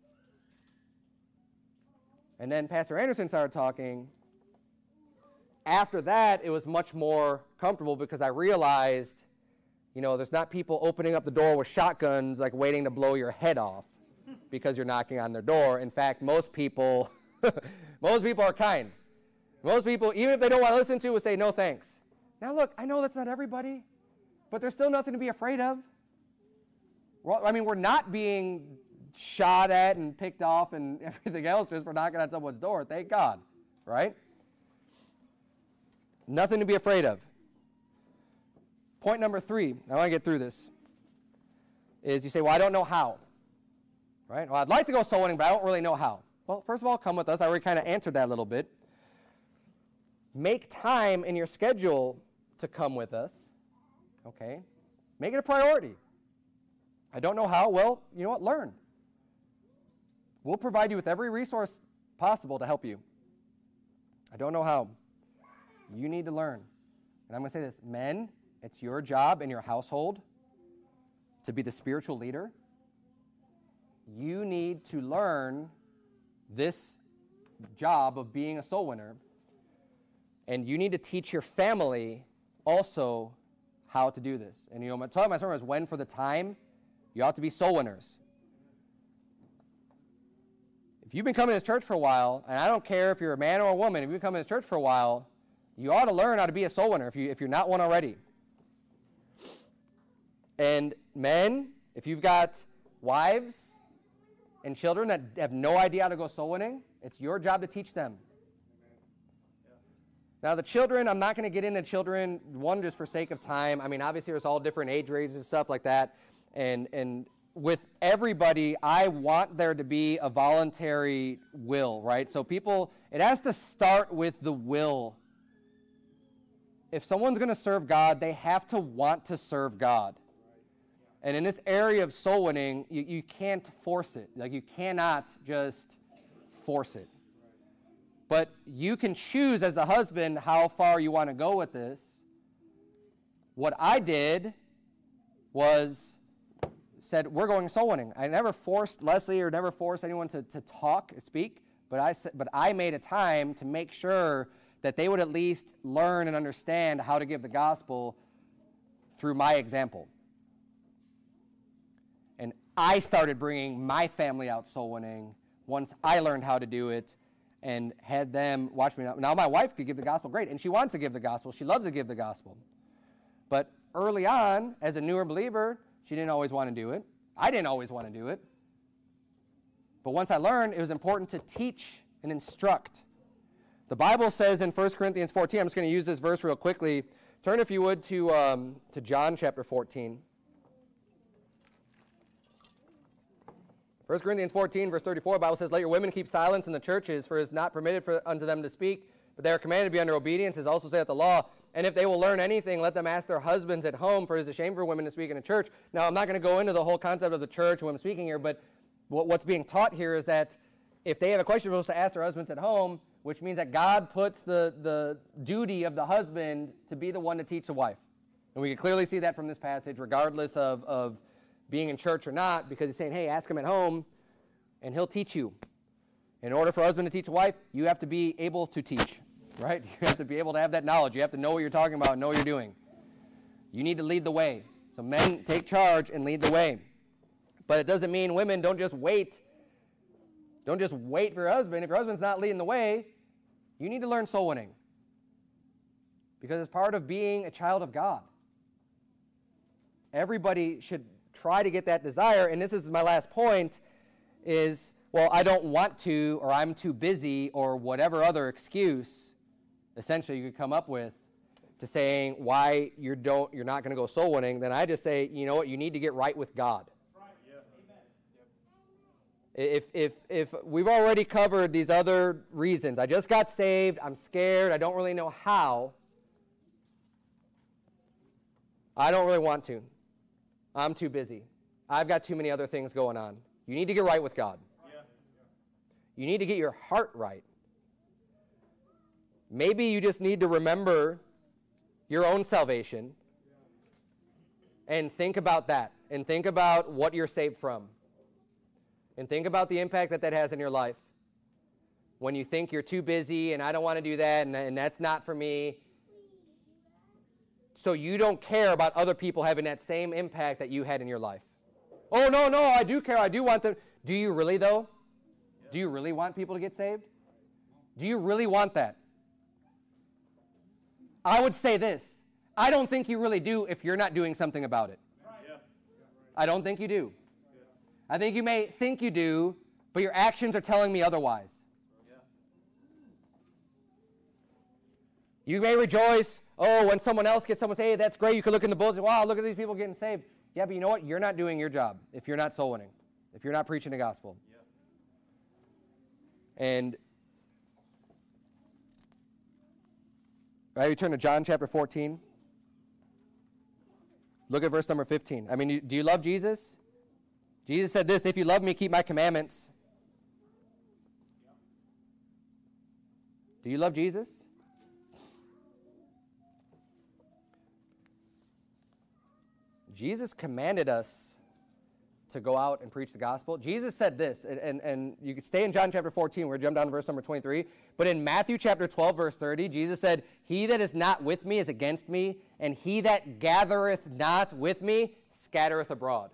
Speaker 3: and then Pastor Anderson started talking, after that it was much more comfortable because I realized, you know, there's not people opening up the door with shotguns like waiting to blow your head off because you're knocking on their door. In fact, most people, most people are kind. Most people, even if they don't want to listen to, will say, no thanks. Now look, I know that's not everybody, but there's still nothing to be afraid of. Well, I mean, we're not being shot at and picked off and everything else just for knocking on someone's door, thank God, right? Nothing to be afraid of. Point number three, I want to get through this, is you say, well, I don't know how, right? Well, I'd like to go soul winning, but I don't really know how. Well, first of all, come with us. I already kind of answered that a little bit. Make time in your schedule to come with us. Okay? Make it a priority. I don't know how. Well, you know what? Learn. We'll provide you with every resource possible to help you. I don't know how. You need to learn. And I'm going to say this. Men, it's your job in your household to be the spiritual leader. You need to learn this job of being a soul winner. And you need to teach your family also how to do this. And you know, my talk my sermon is when for the time you ought to be soul winners. If you've been coming to this church for a while, and I don't care if you're a man or a woman, if you've been coming to this church for a while, you ought to learn how to be a soul winner if, you, if you're not one already. And men, if you've got wives and children that have no idea how to go soul winning, it's your job to teach them. Now, the children, I'm not going to get into children, one, just for sake of time. I mean, obviously, there's all different age ranges and stuff like that. And and with everybody, I want there to be a voluntary will, right? So people, it has to start with the will. If someone's going to serve God, they have to want to serve God. And in this area of soul winning, you, you can't force it. Like, you cannot just force it. But you can choose as a husband how far you want to go with this. What I did was said, we're going soul winning. I never forced Leslie or never forced anyone to, to talk, speak, but I, but I made a time to make sure that they would at least learn and understand how to give the gospel through my example. And I started bringing my family out soul winning once I learned how to do it and had them watch me. Now my wife could give the gospel great, and she wants to give the gospel. She loves to give the gospel. But early on, as a newer believer, she didn't always want to do it. I didn't always want to do it. But once I learned, it was important to teach and instruct. The Bible says in First Corinthians fourteen, I'm just going to use this verse real quickly. Turn, if you would, to, um, to John chapter fourteen. First Corinthians fourteen, verse thirty-four, the Bible says, let your women keep silence in the churches, for it is not permitted for, unto them to speak, but they are commanded to be under obedience, as also saith the law. And if they will learn anything, let them ask their husbands at home, for it is a shame for women to speak in a church. Now, I'm not going to go into the whole concept of the church when I'm speaking here, but what, what's being taught here is that if they have a question, they're supposed to ask their husbands at home, which means that God puts the, the duty of the husband to be the one to teach the wife. And we can clearly see that from this passage, regardless of, of being in church or not, because he's saying, hey, ask him at home, and he'll teach you. In order for a husband to teach a wife, you have to be able to teach, right? You have to be able to have that knowledge. You have to know what you're talking about and know what you're doing. You need to lead the way. So men, take charge and lead the way. But it doesn't mean women don't just wait. Don't just wait for your husband. If your husband's not leading the way, you need to learn soul winning. Because it's part of being a child of God. Everybody should try to get that desire. And this is my last point, is, well, I don't want to, or I'm too busy, or whatever other excuse, essentially, you could come up with to saying why you don't, you're not going to go soul winning. Then I just say, you know what, you need to get right with God. If, if, if we've already covered these other reasons, I just got saved, I'm scared, I don't really know how, I don't really want to. I'm too busy. I've got too many other things going on. You need to get right with God. Yeah. You need to get your heart right. Maybe you just need to remember your own salvation and think about that, and think about what you're saved from. And think about the impact that that has in your life. When you think you're too busy and I don't want to do that and, and that's not for me. So you don't care about other people having that same impact that you had in your life. Oh, no, no, I do care. I do want them. Do you really, though? Yeah. Do you really want people to get saved? Do you really want that? I would say this. I don't think you really do if you're not doing something about it. Yeah. I don't think you do. I think you may think you do, but your actions are telling me otherwise. Yeah. You may rejoice, oh, when someone else gets someone say, hey, that's great, you can look in the bulletin, wow, look at these people getting saved. Yeah, but you know what? You're not doing your job if you're not soul winning, if you're not preaching the gospel. Yeah. And right, we turn to John chapter fourteen. Look at verse number fifteen. I mean, you, do you love Jesus? Jesus said this, if you love me, keep my commandments. Do you love Jesus? Jesus commanded us to go out and preach the gospel. Jesus said this, and, and, and you can stay in John chapter fourteen, we're going to jump down to verse number twenty-three, but in Matthew chapter twelve, verse thirty, Jesus said, he that is not with me is against me, and he that gathereth not with me scattereth abroad.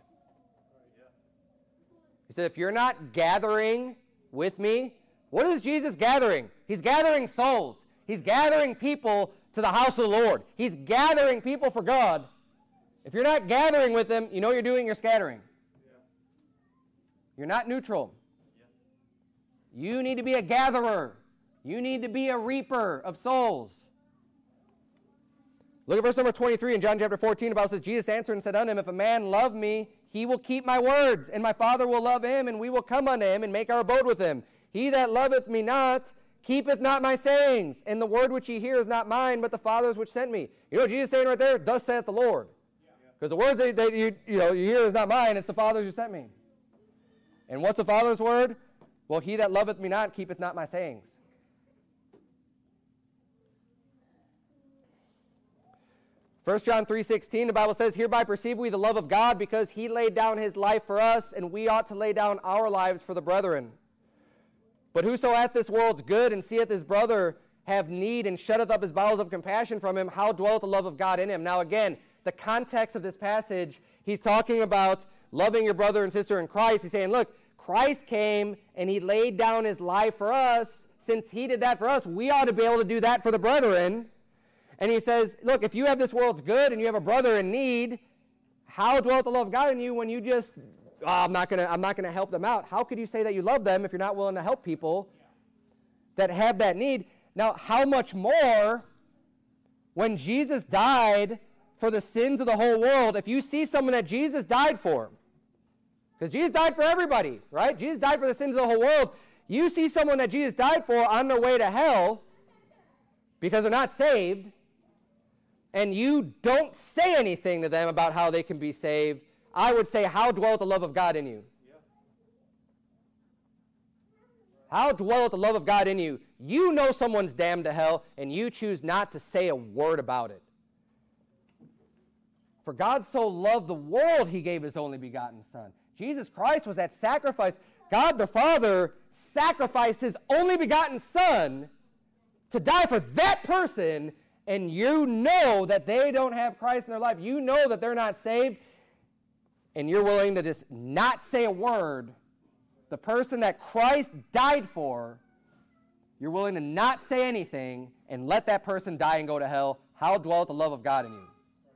Speaker 3: He said, if you're not gathering with me, what is Jesus gathering? He's gathering souls. He's gathering people to the house of the Lord. He's gathering people for God. If you're not gathering with them, you know what you're doing? You're scattering. Yeah. You're not neutral. Yeah. You need to be a gatherer. You need to be a reaper of souls. Look at verse number twenty-three in John chapter fourteen. The Bible says, Jesus answered and said unto him, if a man love me, he will keep my words, and my Father will love him, and we will come unto him and make our abode with him. He that loveth me not, keepeth not my sayings, and the word which ye hear is not mine, but the Father's which sent me. You know what Jesus is saying right there? Thus saith the Lord. Because the words that, that you, you, know, you hear is not mine, it's the Father's who sent me. And what's the Father's word? Well, he that loveth me not keepeth not my sayings. First John three sixteen, the Bible says, hereby perceive we the love of God, because he laid down his life for us, and we ought to lay down our lives for the brethren. But whoso hath this world's good, and seeth his brother have need, and shutteth up his bowels of compassion from him, how dwelleth the love of God in him? Now again, the context of this passage, he's talking about loving your brother and sister in Christ. He's saying, look, Christ came and he laid down his life for us. Since he did that for us, we ought to be able to do that for the brethren. And he says, look, if you have this world's good and you have a brother in need, how dwelleth the love of God in you when you just, oh, I'm not gonna, I'm not gonna help them out? How could you say that you love them if you're not willing to help people that have that need? Now, how much more when Jesus died for the sins of the whole world, if you see someone that Jesus died for, because Jesus died for everybody, right? Jesus died for the sins of the whole world. You see someone that Jesus died for on their way to hell because they're not saved, and you don't say anything to them about how they can be saved, I would say, how dwelleth the love of God in you? Yeah. How dwelleth the love of God in you? You know someone's damned to hell, and you choose not to say a word about it. For God so loved the world, he gave his only begotten Son. Jesus Christ was that sacrifice. God the Father sacrificed his only begotten Son to die for that person, and you know that they don't have Christ in their life. You know that they're not saved, and you're willing to just not say a word. The person that Christ died for, you're willing to not say anything and let that person die and go to hell. How dwelleth the love of God in you?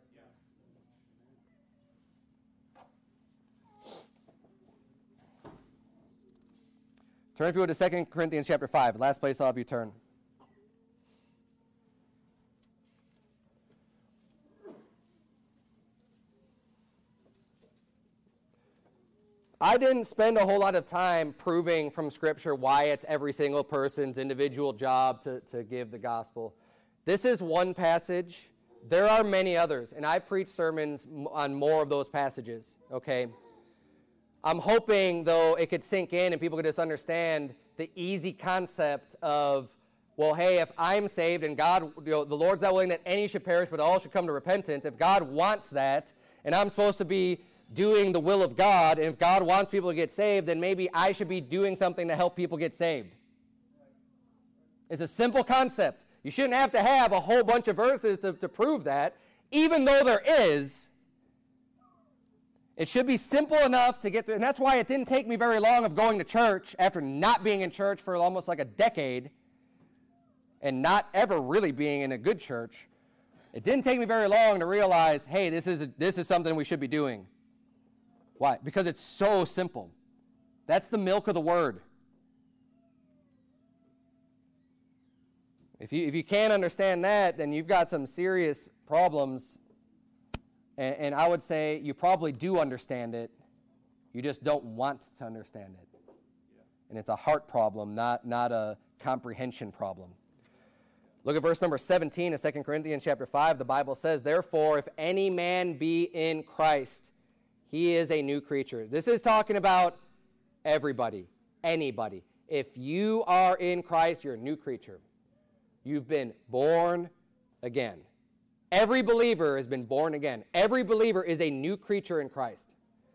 Speaker 3: Turn, if you would, to Second Corinthians chapter five. Last place I'll have you turn. I didn't spend a whole lot of time proving from Scripture why it's every single person's individual job to, to give the gospel. This is one passage. There are many others, and I preach sermons on more of those passages, okay? I'm hoping, though, it could sink in and people could just understand the easy concept of, well, hey, if I'm saved and God, you know, the Lord's not willing that any should perish, but all should come to repentance, if God wants that, and I'm supposed to be doing the will of God, and if God wants people to get saved, then maybe I should be doing something to help people get saved. It's a simple concept. You shouldn't have to have a whole bunch of verses to, to prove that, even though there is. It should be simple enough to get through, and that's why it didn't take me very long of going to church after not being in church for almost like a decade and not ever really being in a good church. It didn't take me very long to realize, hey, this is, a, this is something we should be doing. Why? Because it's so simple. That's the milk of the word. If you, if you can't understand that, then you've got some serious problems. And, and I would say you probably do understand it. You just don't want to understand it. And it's a heart problem, not, not a comprehension problem. Look at verse number seventeen of Second Corinthians chapter five. The Bible says, therefore, if any man be in Christ, he is a new creature. This is talking about everybody, anybody. If you are in Christ, you're a new creature. You've been born again. Every believer has been born again. Every believer is a new creature in Christ.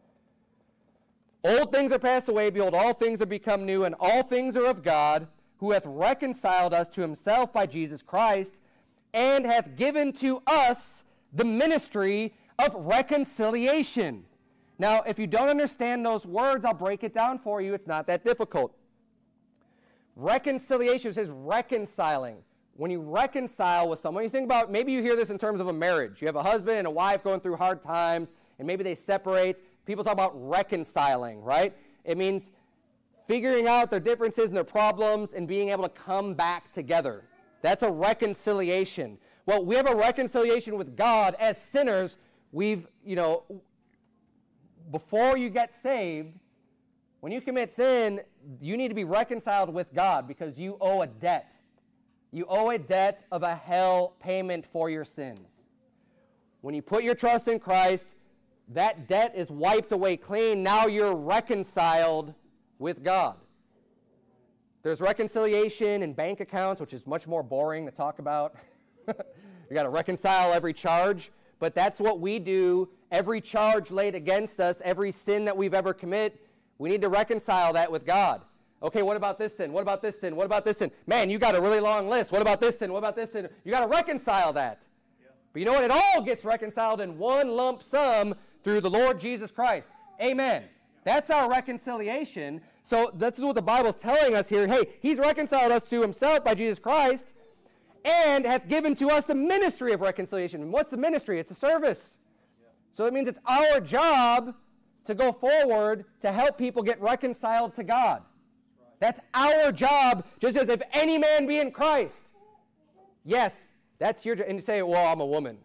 Speaker 3: Old things are passed away, behold, all things are become new, and all things are of God, who hath reconciled us to himself by Jesus Christ, and hath given to us the ministry of reconciliation. Now, if you don't understand those words, I'll break it down for you. It's not that difficult. Reconciliation says reconciling. When you reconcile with someone, you think about, maybe you hear this in terms of a marriage. You have a husband and a wife going through hard times, and maybe they separate. People talk about reconciling, right? It means figuring out their differences and their problems and being able to come back together. That's a reconciliation. Well, we have a reconciliation with God as sinners. We've, you know, before you get saved, when you commit sin, you need to be reconciled with God because you owe a debt. You owe a debt of a hell payment for your sins. When you put your trust in Christ, that debt is wiped away clean. Now you're reconciled with God. There's reconciliation in bank accounts, which is much more boring to talk about. You got to reconcile every charge, but that's what we do. Every charge laid against us, every sin that we've ever committed, we need to reconcile that with God. Okay, what about this sin? What about this sin? What about this sin? Man, you got a really long list. What about this sin? What about this sin? You got to reconcile that. Yeah. But you know what? It all gets reconciled in one lump sum through the Lord Jesus Christ. Amen. That's our reconciliation. So this is what the Bible's telling us here. Hey, he's reconciled us to himself by Jesus Christ and hath given to us the ministry of reconciliation. And what's the ministry? It's a service. Yeah. So it means it's our job to go forward to help people get reconciled to God. That's our job, just as if any man be in Christ. Yes, that's your job. And you say, well, I'm a woman.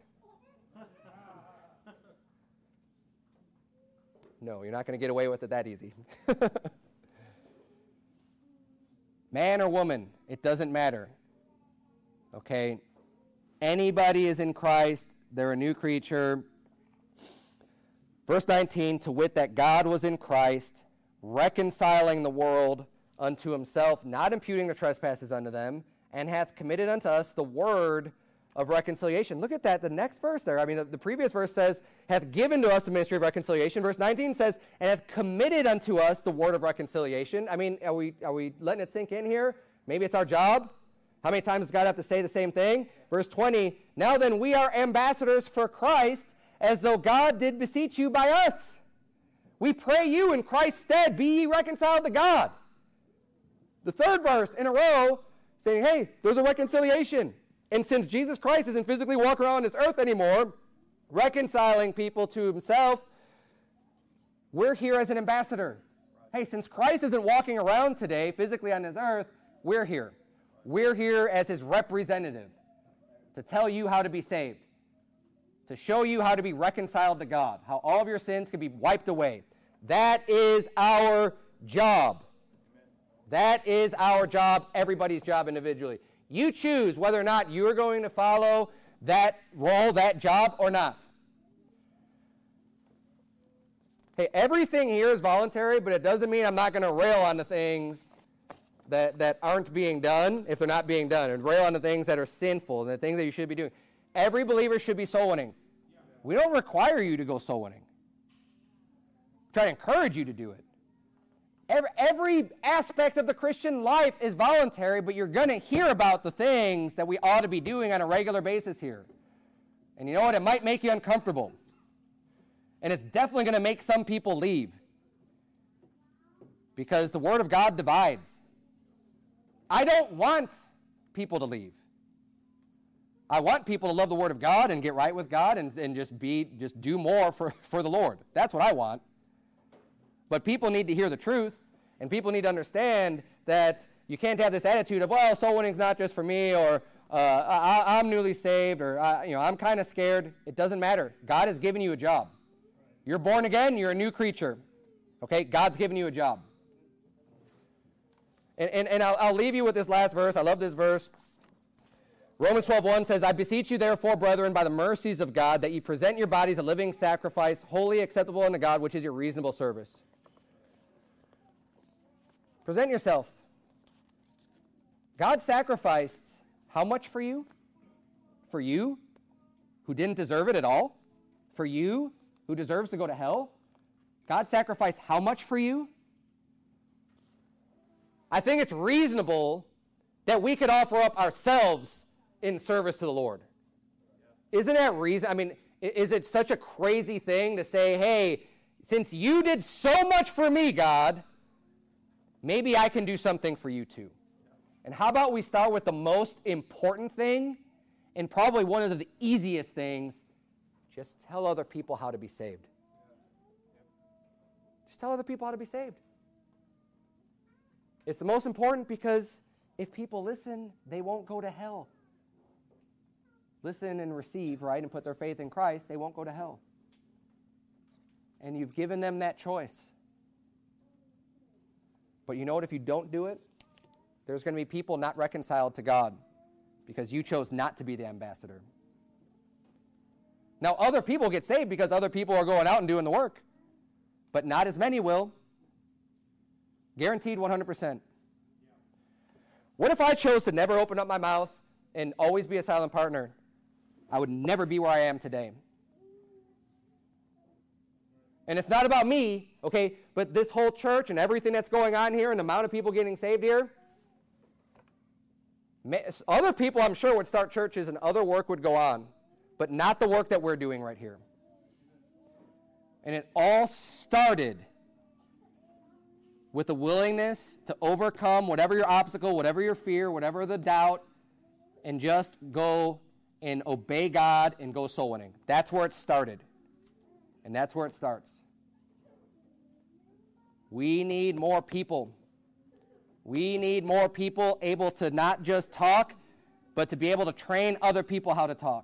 Speaker 3: No, you're not going to get away with it that easy. Man or woman, it doesn't matter. Okay? Anybody is in Christ. They're a new creature. Verse nineteen, to wit that God was in Christ, reconciling the world unto himself, not imputing their trespasses unto them, and hath committed unto us the word of reconciliation. Look at that, the next verse there. I mean, the, the previous verse says, hath given to us the ministry of reconciliation. Verse nineteen says, and hath committed unto us the word of reconciliation. I mean, are we, are we letting it sink in here? Maybe it's our job. How many times does God have to say the same thing? Verse twenty, now then we are ambassadors for Christ, as though God did beseech you by us. We pray you in Christ's stead, be ye reconciled to God. The third verse in a row saying, hey, there's a reconciliation. And since Jesus Christ isn't physically walking around this earth anymore, reconciling people to himself, we're here as an ambassador. Hey, since Christ isn't walking around today physically on this earth, we're here. We're here as his representative to tell you how to be saved, to show you how to be reconciled to God, how all of your sins can be wiped away. That is our job. That is our job, everybody's job individually. You choose whether or not you're going to follow that role, that job, or not. Hey, everything here is voluntary, but it doesn't mean I'm not going to rail on the things that, that aren't being done if they're not being done, and rail on the things that are sinful and the things that you should be doing. Every believer should be soul winning. We don't require you to go soul winning. We try to encourage you to do it. Every, every aspect of the Christian life is voluntary, but you're going to hear about the things that we ought to be doing on a regular basis here. And you know what? It might make you uncomfortable. And it's definitely going to make some people leave. Because the Word of God divides. I don't want people to leave. I want people to love the Word of God and get right with God and, and just be just do more for, for the Lord. That's what I want. But people need to hear the truth, and people need to understand that you can't have this attitude of, well, soul winning's not just for me, or uh, I, I'm newly saved, or I, you know, I'm kind of scared. It doesn't matter. God has given you a job. You're born again. You're a new creature. Okay? God's given you a job. And, and, and I'll, I'll leave you with this last verse. I love this verse. Romans twelve one says, I beseech you therefore, brethren, by the mercies of God, that ye present your bodies a living sacrifice, wholly acceptable unto God, which is your reasonable service. Present yourself. God sacrificed how much for you? For you, who didn't deserve it at all? For you, who deserves to go to hell? God sacrificed how much for you? I think it's reasonable that we could offer up ourselves in service to the Lord. Isn't that reason? I mean, is it such a crazy thing to say, hey, since you did so much for me, God, maybe I can do something for you too? And how about we start with the most important thing and probably one of the easiest things? Just tell other people how to be saved. Just tell other people how to be saved. It's the most important because if people listen, they won't go to hell. Listen and receive, right, and put their faith in Christ, they won't go to hell. And you've given them that choice. But you know what? If you don't do it, there's going to be people not reconciled to God because you chose not to be the ambassador. Now, other people get saved because other people are going out and doing the work, but not as many will. Guaranteed one hundred percent. What if I chose to never open up my mouth and always be a silent partner? I would never be where I am today. And it's not about me, okay, but this whole church and everything that's going on here and the amount of people getting saved here, other people, I'm sure, would start churches and other work would go on, but not the work that we're doing right here. And it all started with a willingness to overcome whatever your obstacle, whatever your fear, whatever the doubt, and just go and obey God and go soul winning. That's where it started. And that's where it starts. We need more people. We need more people able to not just talk, but to be able to train other people how to talk.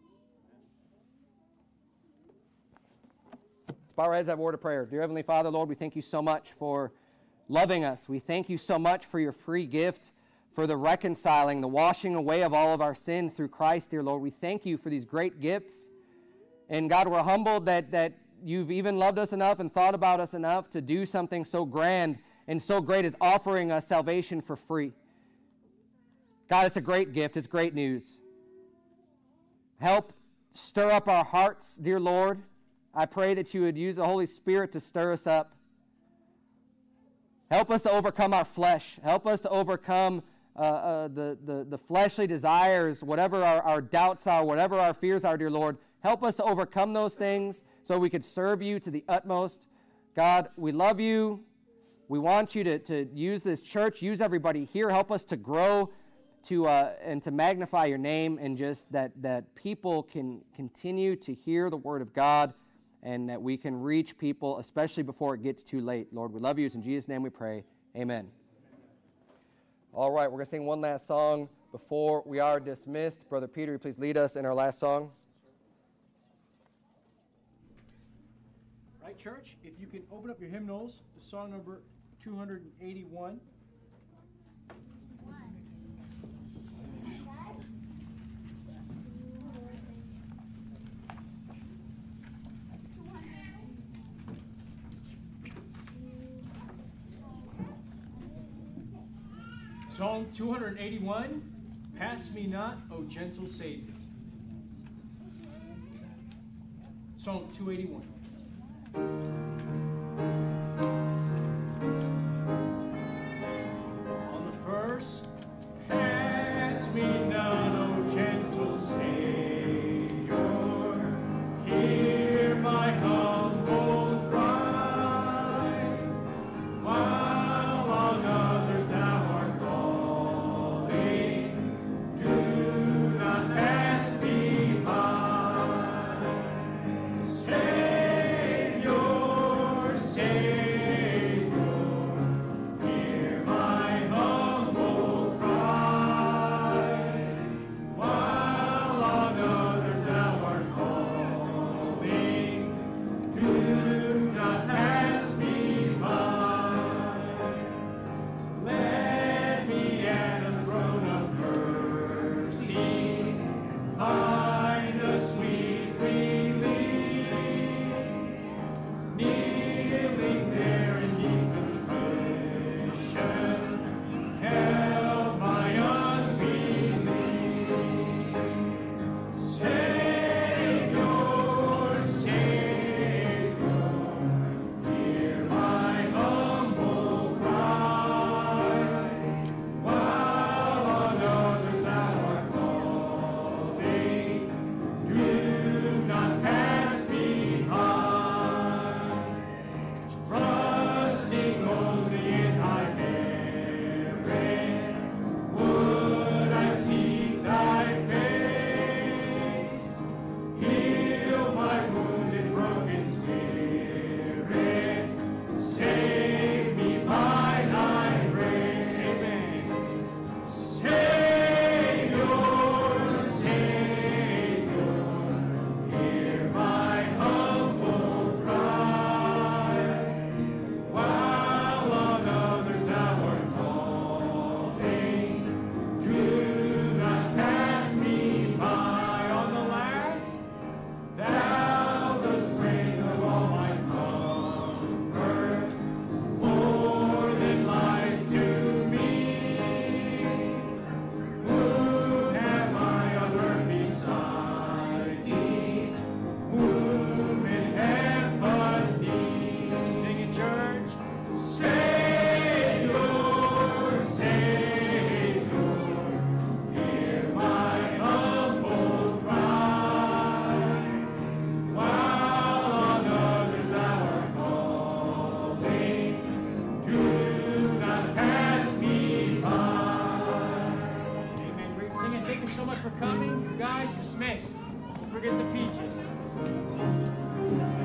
Speaker 3: Let's bow our heads and have a word of prayer. Dear Heavenly Father, Lord, we thank you so much for loving us. We thank you so much for your free gift, for the reconciling, the washing away of all of our sins through Christ, dear Lord. We thank you for these great gifts. And God, we're humbled that, that you've even loved us enough and thought about us enough to do something so grand and so great as offering us salvation for free. God, it's a great gift. It's great news. Help stir up our hearts, dear Lord. I pray that you would use the Holy Spirit to stir us up. Help us to overcome our flesh. Help us to overcome uh, uh, the, the, the fleshly desires, whatever our, our doubts are, whatever our fears are, dear Lord. Help us to overcome those things so we could serve you to the utmost. God, we love you. We want you to, to use this church, use everybody here. Help us to grow to uh, and to magnify your name, and just that, that people can continue to hear the word of God, and that we can reach people, especially before it gets too late. Lord, we love you. It's in Jesus' name we pray. Amen. All right, we're going to sing one last song before we are dismissed. Brother Peter, please lead us in our last song.
Speaker 1: Right, church, if you can open up your hymnals to song number two hundred eighty-one. Song two hundred eighty-one, Pass Me Not, O Gentle Savior. Song two eighty-one. On the first, pass me not, O gentle Savior, hear my humble cry, while on others thou art calling, do not pass me by. Savior,
Speaker 4: Dismissed. Don't forget the peaches.